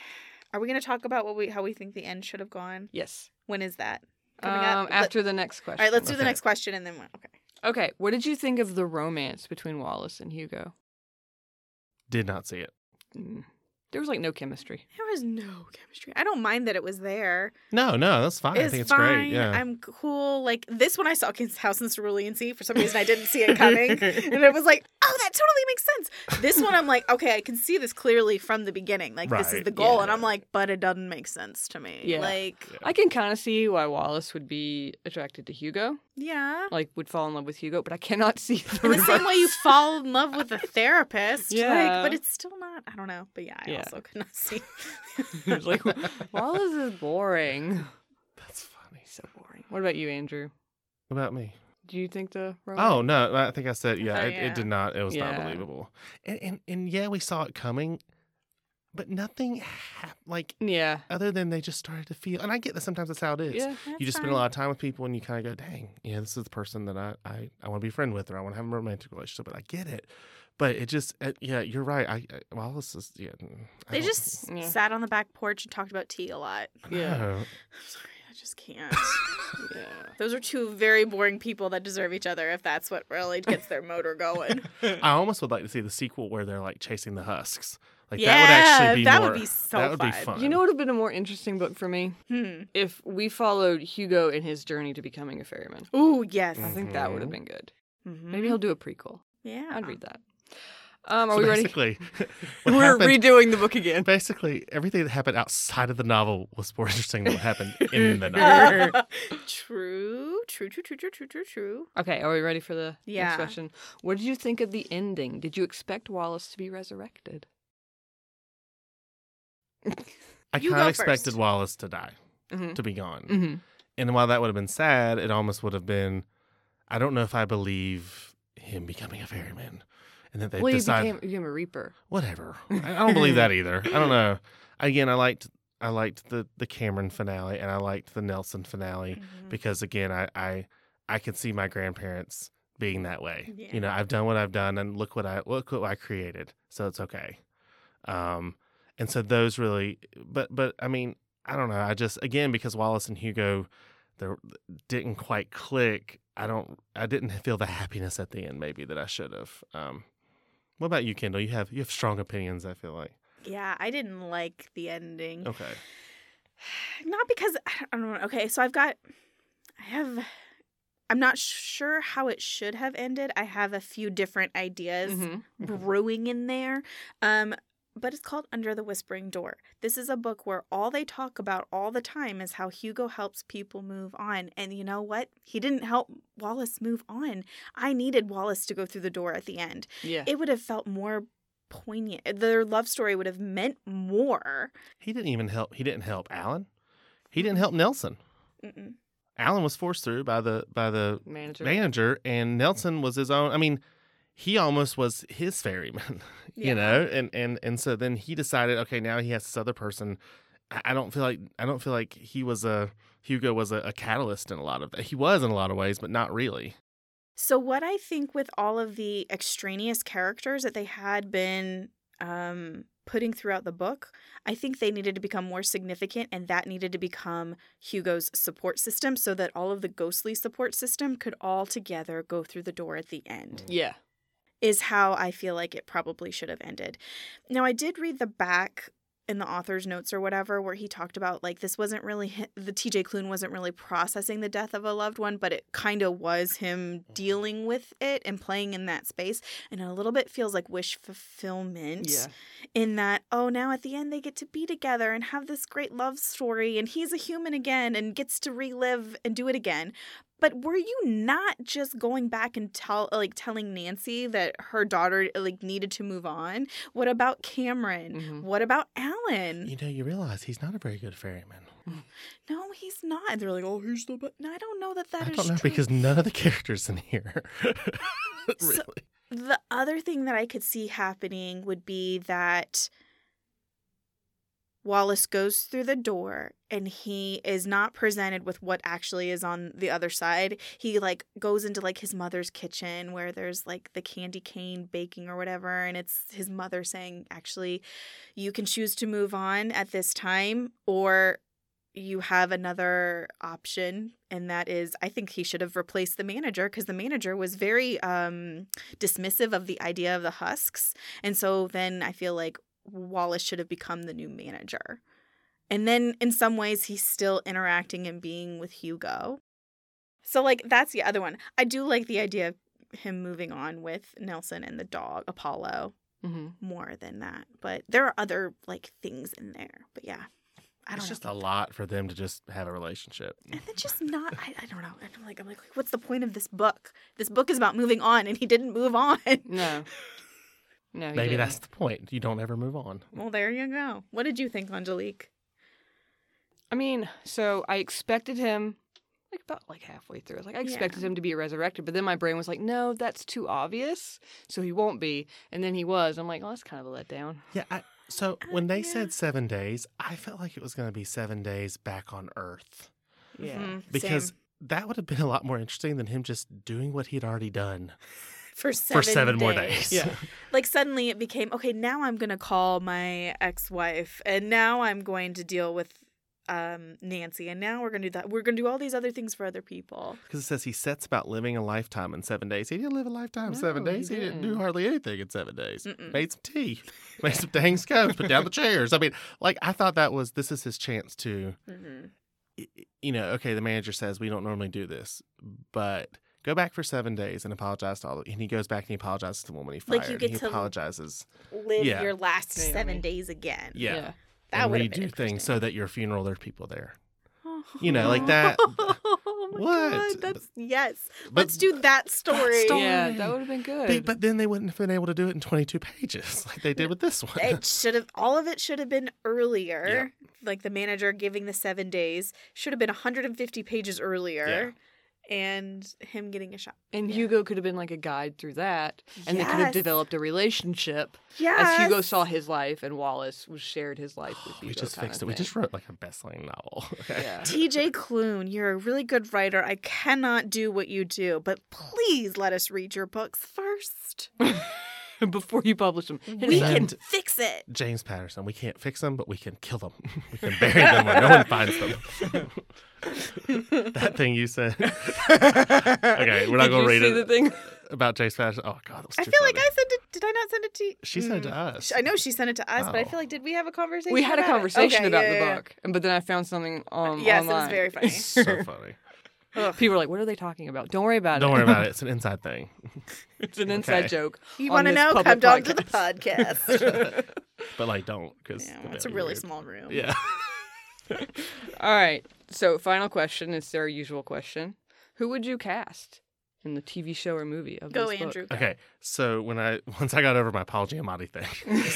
Are we going to talk about what we how we think the end should have gone? Yes. When is that? Coming Coming um, up? after the next question. All right, let's do the Okay. next question and then we'll- okay. Okay, what did you think of the romance between Wallace and Hugo? Did not see it. Mm. There was like no chemistry. There was no chemistry. I don't mind that it was there. No, no, that's fine. I It's think it's fine. great. Yeah. I'm cool. Like this one I saw King's House in Cerulean Sea. For some reason I didn't see it coming. And it was like, oh, that totally makes sense. This one I'm like, okay, I can see this clearly from the beginning. Like this is Right. the goal. Yeah. And I'm like, but it doesn't make sense to me. Yeah. Like, I can kind of see why Wallace would be attracted to Hugo, yeah. like would fall in love with Hugo, but I cannot see the In the reverse. same way you fall in love with a therapist. Yeah. Like, but it's still not, I don't know. But yeah, I Yeah. also could not see. It's like Wallace is boring. That's funny. So boring. What about you, Andrew? What about me? Do you think the romance? Oh no, I think I said yeah. Oh, it, yeah. it did not. It was Yeah. not believable. And, and and yeah, we saw it coming, but nothing hap- like Yeah. other than they just started to feel. And I get that sometimes that's how it is. Yeah. You just spend a lot of time with people and you kind of go, dang, yeah, this is the person that I, I, I want to be a friend with or I want to have a romantic relationship. But I get it. But it just, it, yeah, you're right. I, I Wallace is, yeah. I They don't- just Yeah. sat on the back porch and talked about tea a lot. Yeah. No. I'm sorry, I just can't. Yeah. Those are two very boring people that deserve each other if that's what really gets their motor going. I almost would like to see the sequel where they're like chasing the husks. Like Yeah, that would actually be that would more. be so that would be fun. fun. You know what would have been a more interesting book for me? Hmm. If we followed Hugo in his journey to becoming a ferryman. Ooh, yes. I think that would have Mhm. been good. Mhm. Maybe he'll do a prequel. Yeah. I'd read that. Um, are So we ready? basically, what We're happened- redoing the book again. Basically, everything that happened outside of the novel was more interesting than what happened in the novel. Uh, true, true, true, true, true, true, true, true. Okay, are we ready for the Yeah. next question? What did you think of the ending? Did you expect Wallace to be resurrected? I You kind go of expected first. Wallace to die, Mm-hmm. to be gone. Mm-hmm. And while that would have been sad, it almost would have been, I don't know if I believe him becoming a ferryman. And that they Well, he decide, became, he became a reaper. whatever. I, I don't believe that either. I don't know. Again, I liked I liked the, the Cameron finale and I liked the Nelson finale Mhm. because, again, I, I, I could see my grandparents being that way. Yeah. You know, I've done what I've done and look what I look what I created. So it's okay. Um, and so those really, but but I mean, I don't know. I just again because Wallace and Hugo, they didn't quite click. I don't. I didn't feel the happiness at the end maybe that I should have. Um, what about you, Kendall? You have you have strong opinions. I feel like. Yeah, I didn't like the ending. Okay. Not because I don't know. Okay, so I've got, I have, I'm not sure how it should have ended. I have a few different ideas Mm-hmm. brewing in there. Um, but it's called Under the Whispering Door. This is a book where all they talk about all the time is how Hugo helps people move on. And you know what? He didn't help Wallace move on. I needed Wallace to go through the door at the end. Yeah. It would have felt more poignant. Their love story would have meant more. He didn't even help. He didn't help Alan. He didn't help Nelson. Mm-mm. Alan was forced through by the by the Manager. manager, and Nelson was his own. I mean, he almost was his ferryman, you Yeah. know. And and and so then he decided, okay, now he has this other person. I I don't feel like I don't feel like he was a Hugo was a, a catalyst in a lot of that. He was in a lot of ways, but not really. So what I think with all of the extraneous characters that they had been um, putting throughout the book, I think they needed to become more significant, and that needed to become Hugo's support system so that all of the ghostly support system could all together go through the door at the end, Yeah. is how I feel like it probably should have ended. Now, I did read the back in the author's notes or whatever, where he talked about like this wasn't really hi- the T J Klune wasn't really processing the death of a loved one, but it kind of was him dealing with it and playing in that space, and a little bit feels like wish fulfillment. Yeah. In that, oh, now at the end they get to be together and have this great love story, and he's a human again and gets to relive and do it again. But were you not just going back and tell like telling Nancy that her daughter like needed to move on? What about Cameron? Mhm. What about Alan? You know, you realize he's not a very good ferryman. No, he's not. And they're like, oh, he's the but I don't know that that I is don't know true. because none of the characters in here So- really. The other thing that I could see happening would be that Wallace goes through the door and he is not presented with what actually is on the other side. He like goes into like his mother's kitchen where there's like the candy cane baking or whatever. And it's his mother saying, actually, you can choose to move on at this time, or you have another option. And that is, I think he should have replaced the manager, because the manager was very um, dismissive of the idea of the husks. And so then I feel like Wallace should have become the new manager. And then in some ways he's still interacting and being with Hugo. So like that's the other one. I do like the idea of him moving on with Nelson and the dog, Apollo, Mm-hmm. more than that. But there are other like things in there. But yeah, I don't It's know. just a lot for them to just have a relationship. And it's just not, I, I don't know. I'm like, I'm like, what's the point of this book? This book is about moving on, and he didn't move on. No. No, he Maybe didn't. that's the point. You don't ever move on. Well, there you go. What did you think, Angelique? I mean, so I expected him, like about like halfway through. I was like, I expected Yeah. him to be resurrected, but then my brain was like, no, that's too obvious, so he won't be. And then he was. I'm like, oh, that's kind of a letdown. Yeah. I, so when they yeah. said seven days, I felt like it was going to be seven days back on Earth, Yeah. Mhm, because same. that would have been a lot more interesting than him just doing what he'd already done For seven, for seven days. more days. Yeah. Like suddenly it became, okay, now I'm going to call my ex-wife, and now I'm going to deal with um, Nancy, and now we're going to do that. We're going to do all these other things for other people. Because it says he sets about living a lifetime in seven days. He didn't live a lifetime in seven No, he days. He didn't do didn't. hardly anything in seven days. Mm-mm. Made some tea, made some dang scones, put down the chairs. I mean, like, I thought that was, this is his chance to, Mm-hmm. y- you know, okay, the manager says we don't normally do this, but go back for seven days and apologize to all the, and he goes back and he apologizes to the woman he fired. Like, you get he to- apologizes. Live Yeah. your last Naomi. seven days again. Yeah. That and would have been redo things so interesting. that your funeral, there are people there. You know, like that. Oh my What? God, that's yes. But Let's do that story. story- Yeah, that would have been good. But, but then they wouldn't have been able to do it in twenty-two pages like they did with this one. It should have, all of it should have been earlier. Like the manager giving the seven days should have been one hundred fifty pages earlier. And him getting a shot. and Yeah. Hugo could have been like a guide through that, and they could have Yes. developed a relationship Yes. as Hugo saw his life, and Wallace was shared his life with Hugo. we just kind fixed of it. We thing. just wrote like a best-selling novel. Okay. Yeah. T J Klune, you're a really good writer. I cannot do what you do, but please let us read your books first. Before you publish them, hit We us up. can And- fix it. James Patterson. We can't fix them, but we can kill them. We can bury them where no one finds them. That thing you said. Okay, we're not Did going to you read see it the thing? about James Patterson. Oh God, that was I too feel like funny. I sent it. Did I not send it to you? She sent it to Mm. us. I know she sent it to us, but I Oh. feel like, did we have a conversation? We had a about it? conversation Okay, about yeah, the yeah, yeah. book, and but then I found something um, Yes, it was online. very funny. So funny. Ugh. People were like, "What are they talking about?" Don't worry about Don't it. worry about it. It's an inside thing. It's an inside Okay. joke. You on want to this know? public Come down to the podcast. podcast. But like, don't because Yeah, it's a really small room. Yeah. All right. So, final question is our usual question: who would you cast in the T V show or movie of Go, this book? Andrew. go. Okay. So when I once I got over my Paul Giamatti thing,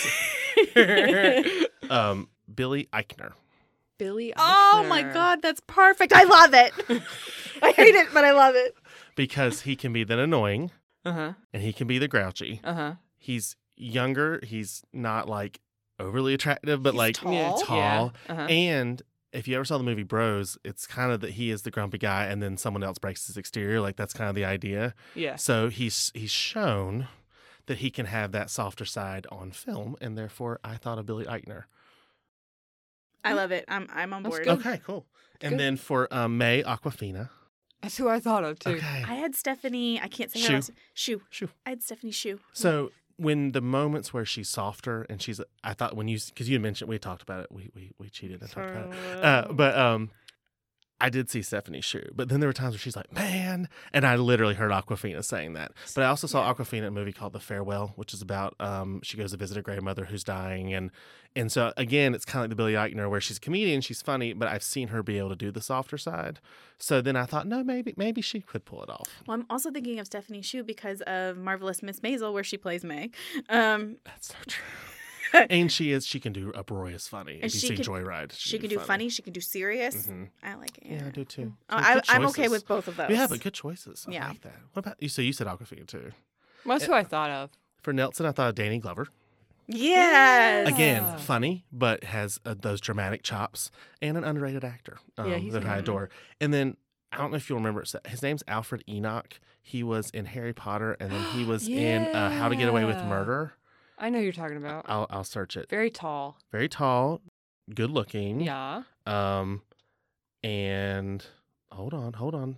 um, Billy Eichner. Billy. Oh my Eichner. God, that's perfect. I love it. I hate it, but I love it. Because he can be the annoying Uh huh. and he can be the grouchy. Uh huh. He's younger. He's not like overly attractive, but He's like tall. tall. Uh huh. And if you ever saw the movie Bros, it's kind of that he is the grumpy guy and then someone else breaks his exterior. Like that's kind of the idea. Yeah. So he's he's shown that he can have that softer side on film, and therefore I thought of Billy Eichner. I love it. I'm I'm on That's board. good. Okay, cool. And Good. then for um, May Aquafina. That's who I thought of too. Okay. I had Stephanie. I can't say her Shu. last. Shu. Shoo. I had Stephanie Shu. So when the moments where she's softer and she's, I thought when you, because you had mentioned, we talked about it, we we, we cheated and talked about it. Uh, but um, I did see Stephanie Shu, but then there were times where she's like, man, and I literally heard Aquafina saying that. But I also saw Yeah. Aquafina in a movie called The Farewell, which is about um, she goes to visit a grandmother who's dying, and and so again, it's kind of like the Billy Eichner where she's a comedian, she's funny, but I've seen her be able to do the softer side. So then I thought, no, maybe maybe she could pull it off. Well, I'm also thinking of Stephanie Shu because of Marvelous Miss Maisel, where she plays May. Um, That's so true. And she is, she can do uproarious funny. And If you she see can- Joyride, she can do funny. She can do serious. Mhm. I like it. Yeah, I do too. Oh, So I, good I'm okay choices. with both of those. Yeah, but good choices. I Yeah. like that. What about you? So you said Aquafina too. That's who I thought of. For Nelson, I thought of Danny Glover. Yes. Again, Ah. funny, but has uh, those dramatic chops and an underrated actor um, Yeah, he's that I good. adore. And then I don't know if you'll remember, so his name's Alfred Enoch. He was in Harry Potter, and then he was in uh, How to Get Away with Yeah. Murder. I know who you're talking about. I'll I'll search it. Very tall. Very tall, good looking. Yeah. Um, and hold on, hold on.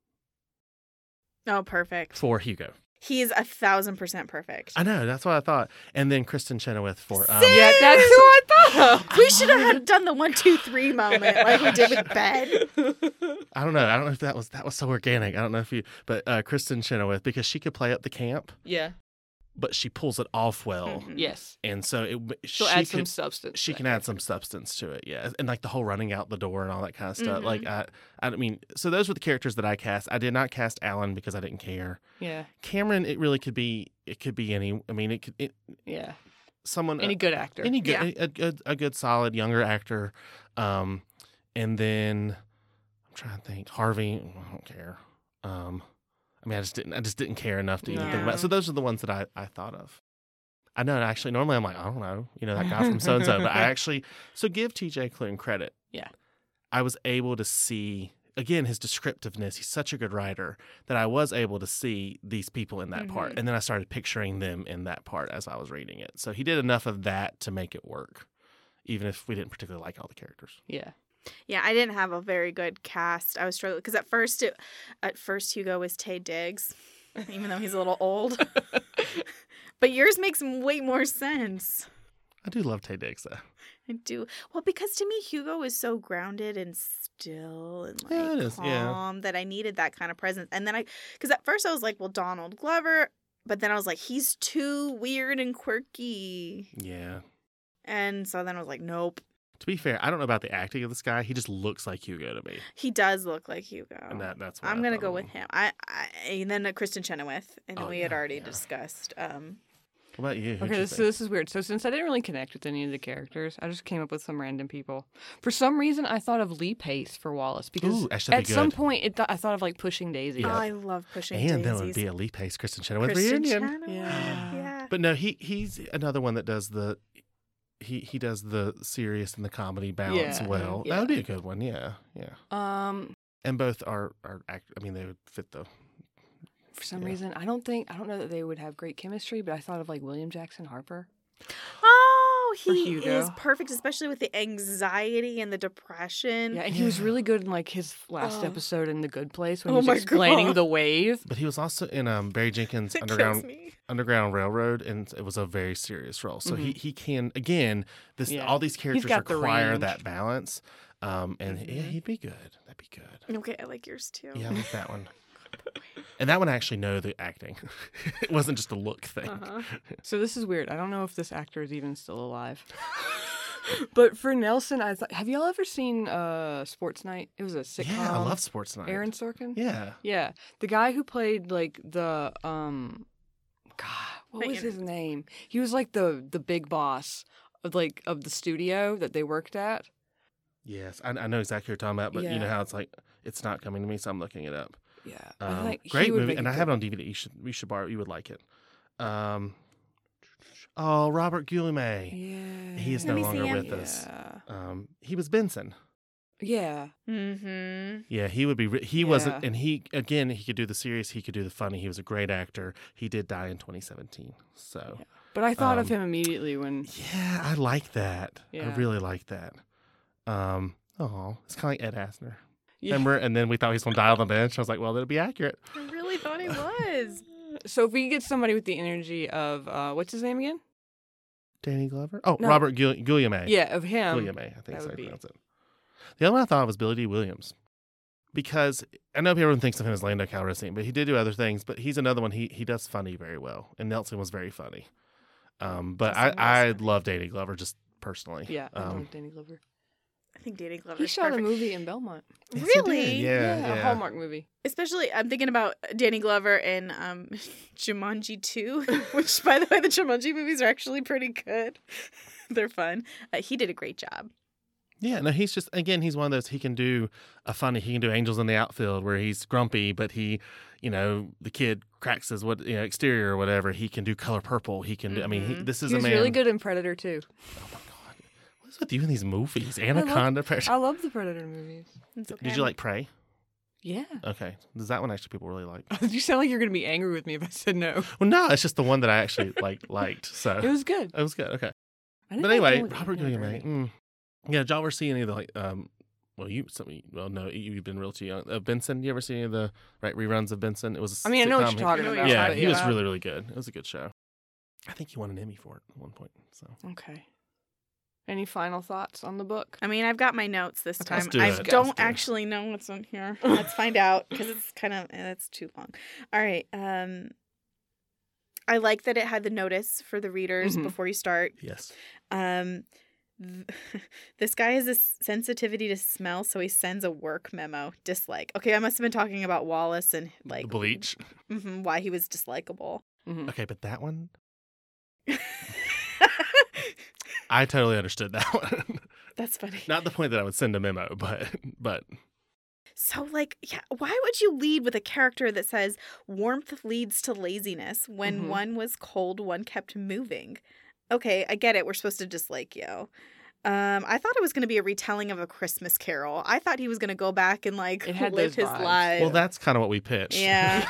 Oh, perfect. For Hugo. He's a thousand percent perfect. I know, that's what I thought. And then Kristen Chenoweth for um, Same! Yeah, that's who I thought. We should have had done the one, two, three moment like we did with Ben. I don't know. I don't know if that was that was so organic. I don't know if you, but uh, Kristen Chenoweth, because she could play up the camp, Yeah. but she pulls it off well, Mhm. Yes. and so it She'll she add could, some substance. she to can that add some substance to it, yeah, and like the whole running out the door and all that kind of stuff. Mhm. Like I, I mean, so those were the characters that I cast. I did not cast Alan because I didn't care. Yeah. Cameron, it really could be. It could be any. I mean, it could. It, Yeah. someone Any good actor. any good, Yeah. a, a good, a good, solid younger actor. Um, and then I'm trying to think. Harvey, I don't care. Um, I mean, I just didn't. I just didn't care enough to even think about. No. It. So those are the ones that I, I thought of. I know. Actually, normally I'm like, I don't know. You know, that guy from so and so. But I actually, so give T J Klune credit. Yeah. I was able to see again his descriptiveness. He's such a good writer that I was able to see these people in that part, Mhm. and then I started picturing them in that part as I was reading it. So he did enough of that to make it work, even if we didn't particularly like all the characters. Yeah. Yeah, I didn't have a very good cast. I was struggling because at first, it, at first Hugo was Taye Diggs, even though he's a little old. But yours makes way more sense. I do love Taye Diggs though. I do. Well, because to me, Hugo is so grounded and still and like Yeah, it is, calm yeah. that I needed that kind of presence. And then I, because at first I was like, well, Donald Glover, but then I was like, he's too weird and quirky. Yeah. And so then I was like, nope. To be fair, I don't know about the acting of this guy. He just looks like Hugo to me, He does look like Hugo. and that that's. What I'm I gonna thought go of with him. him. I, I and then uh, Kristen Chenoweth, and Oh, we had yeah, already yeah. discussed. Um, What about you? Who'd Okay, you this, so think? this is weird. So since I didn't really connect with any of the characters, I just came up with some random people. For some reason, I thought of Lee Pace for Wallace because Ooh, actually, at that'd be some good. point it th- I thought of like Pushing Daisy. Yeah. oh, I love pushing And daisies. then it would be a Lee Pace, Kristen Chenoweth Kristen reunion. Chenoweth. Yeah. Yeah. But no, he he's another one that does the he he does the serious and the comedy balance Yeah, well. yeah. That would be a good one. Yeah, yeah. Um, And both are are act. I mean, they would fit the. for some Yeah. reason, I don't think I don't know that they would have great chemistry, but I thought of like William Jackson Harper. Oh, For he Hugo. is perfect, especially with the anxiety and the depression. Yeah, and he was Yeah. really good in like his last Oh. episode in The Good Place when Oh he my was explaining God. the wave. But he was also in um Barry Jenkins' It kills Underground me. Underground Railroad, and it was a very serious role. So he Mhm. he can again this Yeah. all these characters got the require range. that balance. Um, and yeah, Mhm. he'd be good. That'd be good. Okay, I like yours too. Yeah, I like that one. And that one I actually know the acting. It wasn't just a look thing. Uh-huh. So this is weird. I don't know if this actor is even still alive. But for Nelson, I thought, have y'all ever seen uh, Sports Night? It was a sitcom. Yeah, I love Sports Night. Aaron Sorkin. Yeah. Yeah, the guy who played like the um, God, what Wait, was and- his name? He was like the the big boss of like of the studio that they worked at. Yes, I, I know exactly what you're talking about, but you know Yeah. how it's like it's not coming to me, so I'm looking it up. Yeah, I Um, think he great would movie, make and a I good- have it on D V D. You should we should borrow. it. You would like it. Um, oh, Robert Guillaume. Yeah, He is Let no me longer see him. with us. Yeah, Um, he was Benson. yeah, Mm-hmm. Yeah, he would be. Re- he wasn't, Yeah. and he again, he could do the serious. He could do the funny. He was a great actor. He did die in twenty seventeen. So Yeah. But I thought of Um, him immediately when yeah, I like that. I Yeah. really like that. Um, oh, it's kind of like Ed Asner. yeah. Remember? And then we thought he was going to die on the bench. I was like, well, that'll be accurate. I really thought he was. So if we could get somebody with the energy of uh, what's his name again? Danny Glover. Oh, No. Robert Guil- Guillaume. Yeah, of him. Guillaume. I think that's how would you be- pronounce it. The other one I thought of was Billy D. Williams. Because I know everyone thinks of him as Lando Calrissian, but he did do other things. But he's another one. He he does funny very well, and Nelson was very funny. Um, but I Nelson was I funny. love Danny Glover just personally. Yeah, I Um, love Danny Glover. I think Danny Glover. He shot a movie in Belmont. yes, he did. Really? Yeah, a yeah. Hallmark movie. Especially, I'm thinking about Danny Glover in um, Jumanji two, which, by the way, the Jumanji movies are actually pretty good. They're fun. Uh, he did a great job. Yeah, no, he's just, again, he's one of those, he can do a funny, he can do Angels in the Outfield where he's grumpy, but he, you know, the kid cracks his what, you know, exterior or whatever. He can do Color Purple. He can do, I mean, he, this is He a was man. really good in Predator too. Oh my God. What is with you in these movies? Anaconda, Predator. I love the Predator movies. It's okay. Did you like Prey? Yeah. Okay. Does that one actually people really like? You sound like you're going to be angry with me if I said no. Well, no, it's just the one that I actually like liked. So It was good. it was good. Okay. I didn't But like anyway, Alien Robert Predator. Guillemette. Mm. Yeah, did y'all ever see any of the like? Um, well, you something. Well, no, you, you've been real too young. Uh, Benson. You ever see any of the right reruns of Benson? It was. A I mean, I know what sitcom. you're talking I know what about. you're Yeah, but he was yeah. really really good. It was a good show. I think he won an Emmy for it at one point. So Okay. Any final thoughts on the book? I mean, I've got my notes this Let's time. do I it. don't Let's do it. actually know what's on here. Let's find out because it's kind of that's too long. All right. Um, I like that it had the notice for the readers Mhm. before you start. yes, Um, th- this guy has a s- sensitivity to smell, so he sends a work memo. Dislike. Okay, I must have been talking about Wallace and like the Bleach. mhm, why he was dislikable. Mm-hmm. Okay, but that one, I totally understood that one. That's funny. Not the point that I would send a memo, but but So, like, yeah, why would you lead with a character that says warmth leads to laziness when Mhm. one was cold, one kept moving? Okay, I get it. We're supposed to dislike you. Um, I thought it was going to be a retelling of A Christmas Carol. I thought he was going to go back and, like, It had live those his vibes. life. well, that's kind of what we pitched. Yeah.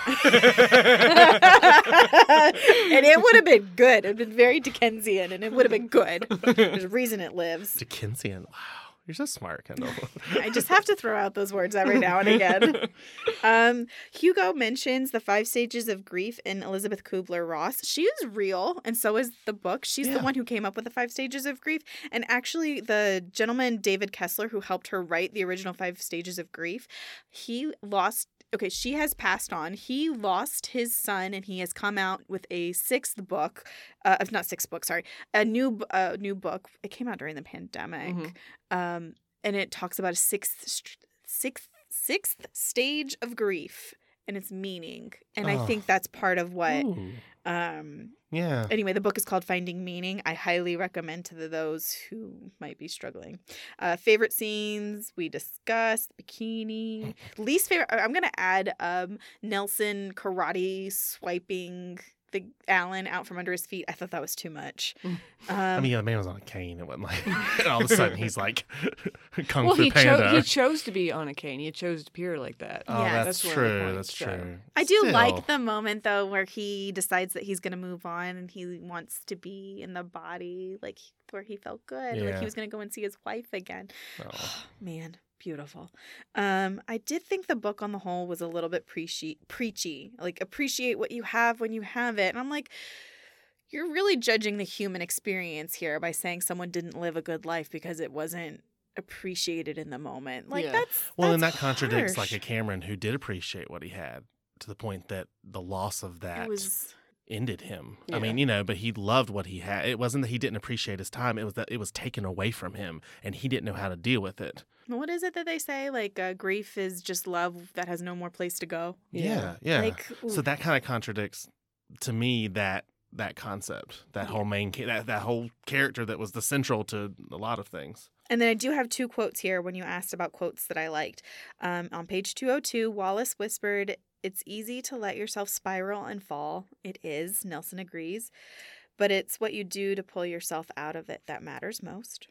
And it would have been good. It would have been very Dickensian, and it would have been good. There's a reason it lives. Dickensian. Wow, you're so smart, Kendall. I just have to throw out those words every now and again. Um, Hugo mentions the five stages of grief in Elizabeth Kubler-Ross. She is real, and so is the book. She's the Yeah. one who came up with the five stages of grief. And actually, the gentleman, David Kessler, who helped her write the original five stages of grief, he lost... Okay, she has passed on. He lost his son, and he has come out with a sixth book, uh, of not sixth book, sorry, a new uh, new book. It came out during the pandemic, Mhm. um, and it talks about a sixth st- sixth sixth stage of grief and its meaning. And I Oh. think that's part of what. Ooh, Um, yeah. anyway, the book is called Finding Meaning. I highly recommend to the, those who might be struggling. Uh, favorite scenes we discussed: bikini. Least favorite. I'm gonna add um, Nelson karate swiping the Alan out from under his feet. I thought that was too much. Um, I mean, yeah, the man was on a cane. It wasn't like and all of a sudden he's like Kung Well, Fu he, cho- Panda. he chose to be on a cane. He chose to appear like that. oh, Yeah. that's, That's one of the true. points, That's so. true. I do Still. like the moment though where he decides that he's gonna move on and he wants to be in the body like where he felt good, like Yeah. he was gonna go and see his wife again. Oh. Man, beautiful. Um, I did think the book on the whole was a little bit preachy. Preachy, like appreciate what you have when you have it, and I'm like, you're really judging the human experience here by saying someone didn't live a good life because it wasn't appreciated in the moment. Like Yeah. that's Well, and that's that contradicts harsh. like a Cameron who did appreciate what he had to the point that the loss of that It was. ended him. I Yeah. mean, you know, but he loved what he had. It wasn't that he didn't appreciate his time. It was that it was taken away from him and he didn't know how to deal with it. What is it that they say? Like, uh, grief is just love that has no more place to go. Yeah. Yeah. Like, so ooh. that kind of contradicts to me that that concept, that Yeah. whole main ca- that that whole character that was the central to a lot of things. And then I do have two quotes here when you asked about quotes that I liked. Um, on page two oh two, Wallace whispered, "It's easy to let yourself spiral and fall." It is, Nelson agrees. But it's what you do to pull yourself out of it that matters most.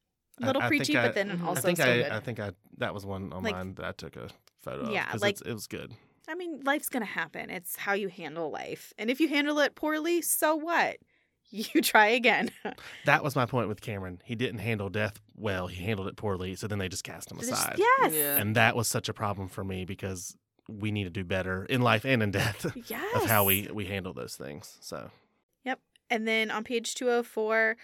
A I- little I think preachy, I- but then Mhm. I also I think so I good. I think I that was one on Like- mine that I took a photo Yeah, of because like- it was good. I mean, life's going to happen. It's how you handle life. And if you handle it poorly, so what? You try again. That was my point with Cameron. He didn't handle death well. He handled it poorly. So then they just cast him Just- aside. yes. Yeah. And that was such a problem for me because we need to do better in life and in death Yes. of how we, we handle those things. So And then on page two oh four,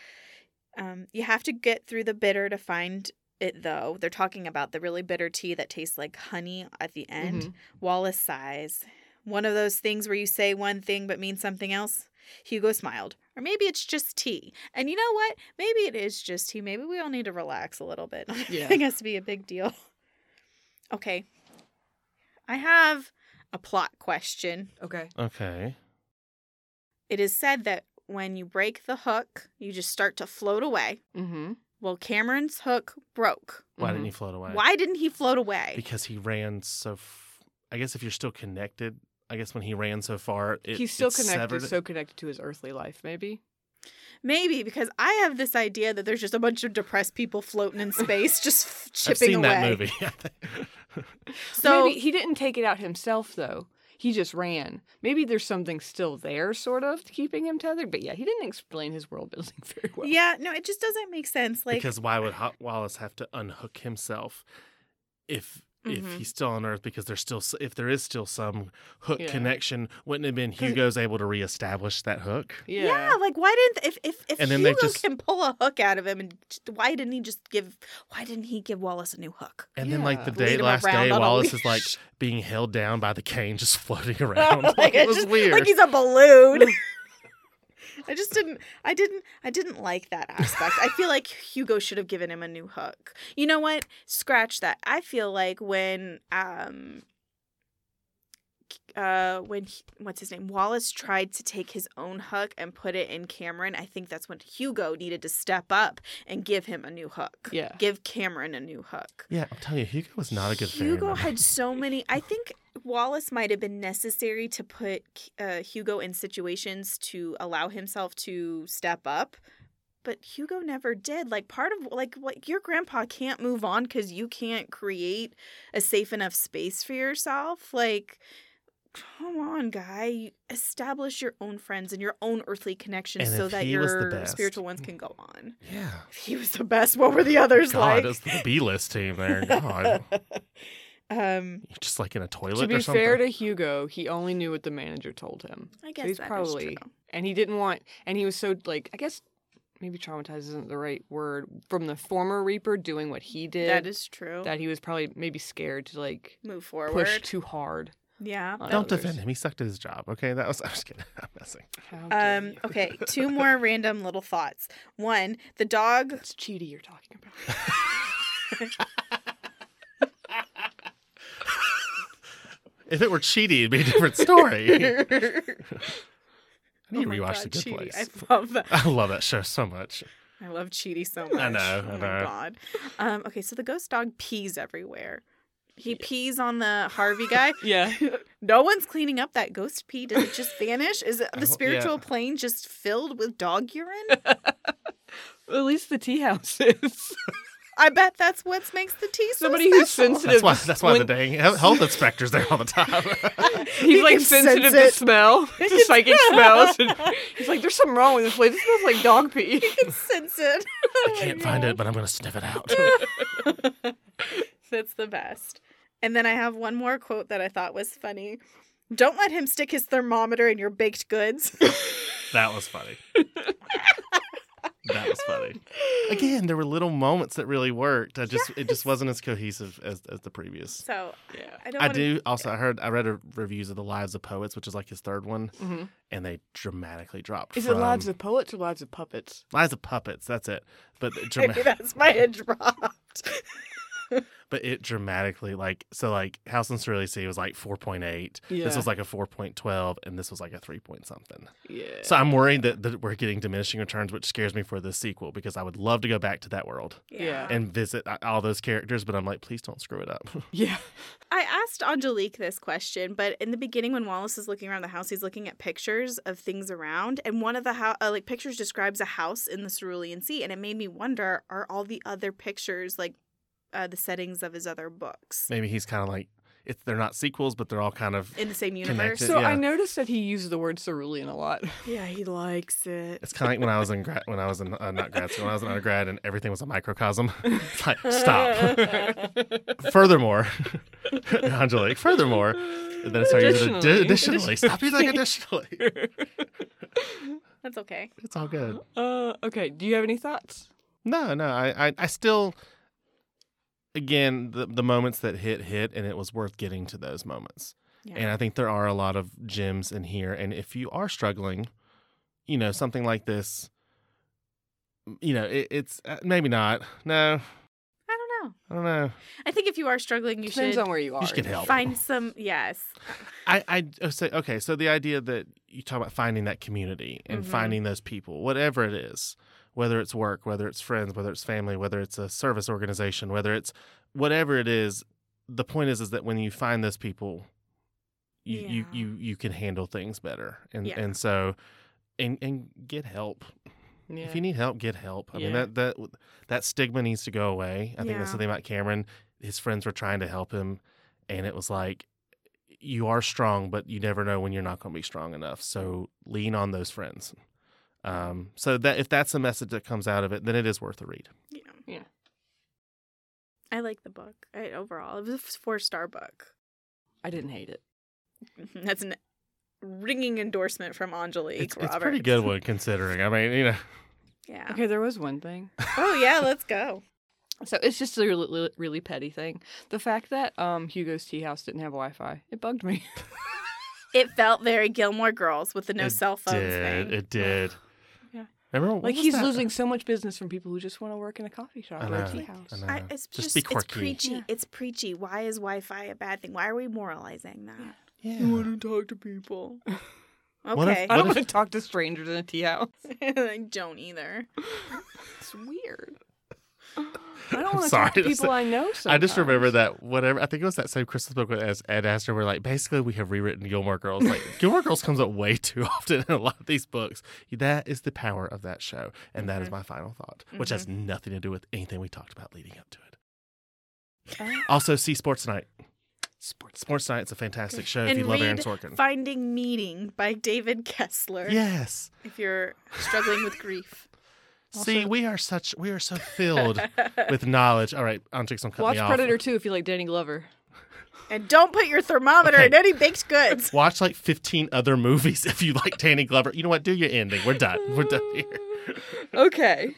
um, you have to get through the bitter to find it, though. They're talking about the really bitter tea that tastes like honey at the end. Mhm. Wallace sighs. One of those things where you say one thing but mean something else? Hugo smiled. Or maybe it's just tea. And you know what? Maybe it is just tea. Maybe we all need to relax a little bit. Not Yeah. everything has to be a big deal. Okay. I have a plot question. Okay. okay. It is said that when you break the hook, you just start to float away. Mm-hmm. Well, Cameron's hook broke. Why Mhm. didn't he float away? Why didn't he float away? Because he ran so. F- I guess if you're still connected, I guess when he ran so far, it, He's still it connected, severed it. so connected to his earthly life, maybe. Maybe because I have this idea that there's just a bunch of depressed people floating in space, just f- I've chipping seen away. that movie. So maybe he didn't take it out himself, though. He just ran. Maybe there's something still there, sort of, keeping him tethered. But yeah, he didn't explain his world building very well. yeah, no, it just doesn't make sense. Like, Because why would Hot Wallace have to unhook himself if if Mhm. he's still on Earth? Because there's still s- if there is still some hook Yeah. connection, wouldn't it have been 'Cause- Hugo's able to reestablish that hook? yeah. like why didn't if if if And then they Hugo just- can pull a hook out of him, and j- why didn't he just give? Why didn't he give Wallace a new hook? And then like Yeah. the Lead day him last around day, on a Wallace is like leash. being held down by the cane, just floating around. like, like, it it's was just- weird. Like he's a balloon. I just didn't I didn't I didn't like that aspect. I feel like Hugo should have given him a new hook. You know what? Scratch that. I feel like when um uh when he, what's his name? Wallace tried to take his own hook and put it in Cameron, I think that's when Hugo needed to step up and give him a new hook. Yeah. Give Cameron a new hook. Yeah, I'm telling you, Hugo was not a good Hugo ferryman. had so many. I think Wallace might have been necessary to put uh, Hugo in situations to allow himself to step up, but Hugo never did. Like part of like what your grandpa can't move on because you can't create a safe enough space for yourself. Like, come on, guy, establish your own friends and your own earthly connections And so if that he was the your best- spiritual ones can go on. Yeah. If he was the best, what were the others God, like? it's the B-list team there. God. um, You're just like in a toilet To or be something. fair to Hugo, he only knew what the manager told him. I So guess he's that is probably, true. and he didn't want, and he was so like, I guess maybe traumatized isn't the right word, from the former Reaper doing what he did. That is true. that he was probably maybe scared to like Move forward. push too hard. Yeah. on Don't others. defend him. He sucked at his job. Okay, that was. I'm just kidding. I'm messing. How dare Um. you. Okay. Two more random little thoughts. One, the dog. It's Cheetah you're talking about. If it were Cheaty, it'd be a different story. I need Oh to my rewatch God, The Good Cheaty. Place. I love that. I love that show so much. I love Cheaty so much. I know, I Oh my know. God. Um. Okay. So the ghost dog pees everywhere. He pees on the Harvey guy. Yeah. No one's cleaning up that ghost pee. Does it just vanish? Is it I the don't- spiritual yeah. plane just filled with dog urine? Well, at least the tea house is. I bet that's what makes the tea so Somebody who's special. sensitive. That's why. to That's why the when- dang he- health inspector's there all the time. He's He like can sensitive sense to it. smell, to psychic smells. And he's like, "There's something wrong with this place. It smells like dog pee." He can sense it. I can't find it, but I'm gonna sniff it out. That's the best. And then I have one more quote that I thought was funny. Don't let him stick his thermometer in your baked goods. That was funny. That was funny. Again, there were little moments that really worked. I just it just wasn't as cohesive as, as the previous. So Yeah. I don't I wanna, do also I heard I read a reviews of the Lives of Poets, which is like his third one, hmm and they dramatically dropped. Is from, it Lives of Poets or Lives of Puppets? Lives of Puppets? That's it. But Maybe drama- that's my it dropped. but it dramatically like so like House and Cerulean Sea was like four point eight. Yeah. This was like a four point twelve, and this was like a three point something. Yeah. So I'm worried that, that we're getting diminishing returns, which scares me for the sequel because I would love to go back to that world Yeah. and visit all those characters, but I'm like, please don't screw it up. Yeah. I asked Angelique this question, but in the beginning, when Wallace is looking around the house, he's looking at pictures of things around, and one of the ho- uh, like pictures describes a house in the Cerulean Sea, and it made me wonder: are all the other pictures like uh, the settings of his other books Maybe he's kind of like it's they're not sequels, but they're all kind of. in the same universe? Connected. So Yeah. I noticed that he used the word cerulean a lot. Yeah, he likes it. It's kind of like when I was in grad, when I was in uh, not grad school, when I was in undergrad, and everything was a microcosm. It's like stop. Furthermore, Angelique. Furthermore, and then I started using Additionally. addi- additionally. Stop using additionally. That's okay. It's all good. Uh, okay. Do you have any thoughts? No, no. I, I, I still. Again, the the moments that hit hit, and it was worth getting to those moments. Yeah. And I think there are a lot of gems in here. And if you are struggling, you know, something like this, you know, it, it's uh, maybe not. No, I don't know. I don't know. I think if you are struggling, you Depends should on where you are. You should get help. find some. Yes. I, I oh, say, okay, so the idea that you talk about finding that community and Mhm. finding those people, whatever it is, whether it's work, whether it's friends, whether it's family, whether it's a service organization, whether it's whatever it is. The point is, is that when you find those people, you, Yeah. you, you, you can handle things better. And, Yeah. and so, and, and get help. Yeah. If you need help, get help. I mean, Yeah. that, that, that stigma needs to go away. I think that's Yeah. the thing about Cameron. His friends were trying to help him. And it was like, you are strong, but you never know when you're not going to be strong enough. So lean on those friends. Um, so that if that's the message that comes out of it, then it is worth a read. Yeah. Yeah. I like the book. I, overall, it was a four-star book. I didn't hate it. That's an ringing endorsement from Angelique It's, Roberts. it's a pretty good one considering. I mean, you know. Yeah. Okay, there was one thing. Oh, yeah, let's go. So it's just a really, really petty thing. The fact that um, Hugo's tea house didn't have Wi-Fi, it bugged me. It felt very Gilmore Girls with the no it cell phones did, thing. It did. Yeah. Remember what Like was he's that? losing so much business from people who just want to work in a coffee shop I or a know, tea house. I know. I, it's Just just, be it's quirky. preachy. Yeah. It's preachy. Why is Wi-Fi a bad thing? Why are we moralizing that? Yeah. to talk to people. What if- Okay. I don't What want to talk to strangers in a tea house. I don't either. It's weird. I don't want to Sorry talk to to people say- I know sometimes. I just remember that whatever I think it was that same Christmas book with Ed- Ed Asner where like basically we have rewritten Gilmore Girls. Like Gilmore Girls comes up way too often in a lot of these books. That is the power of that show, and that is Mhm. my final thought, which has nothing to do with anything we talked about leading up to it. Uh, Also, see Sports Night. sports. Sports Night's a fantastic show if And you love Aaron read Sorkin. Finding Meaning by David Kessler. Yes. If you're struggling with grief. See, we are such we are so filled with knowledge. All right, Antrix, don't cut Watch me off. Predator two if you like Danny Glover. And don't put your thermometer Okay. in any baked goods. Watch like fifteen other movies if you like Danny Glover. You know what? Do your ending. We're done. We're done here. Okay.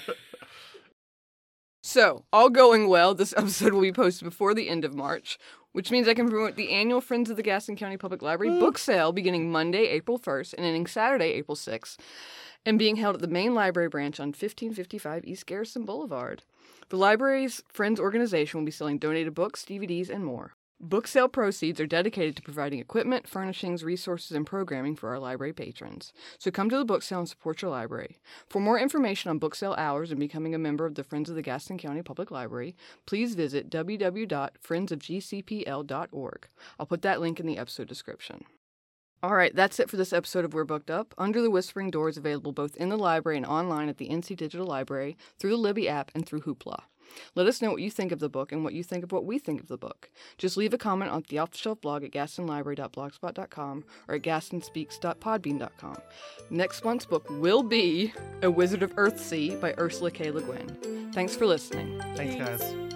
So, all going well, this episode will be posted before the end of March, which means I can promote the annual Friends of the Gaston County Public Library book sale beginning Monday, April first, and ending Saturday, April sixth, and being held at the main library branch on fifteen fifty-five East Garrison Boulevard. The library's Friends organization will be selling donated books, D V Ds, and more. Book sale proceeds are dedicated to providing equipment, furnishings, resources, and programming for our library patrons. So come to the book sale and support your library. For more information on book sale hours and becoming a member of the Friends of the Gaston County Public Library, please visit w w w dot friends of g c p l dot org. I'll put that link in the episode description. All right, that's it for this episode of We're Booked Up. Under the Whispering Door is available both in the library and online at the N C Digital Library, through the Libby app, and through Hoopla. Let us know what you think of the book and what you think of what we think of the book. Just leave a comment on the Off the Shelf blog at gaston library dot blogspot dot com or at gaston speaks dot podbean dot com. Next month's book will be A Wizard of Earthsea by Ursula K. Le Guin. Thanks for listening. Thanks, Thanks. guys.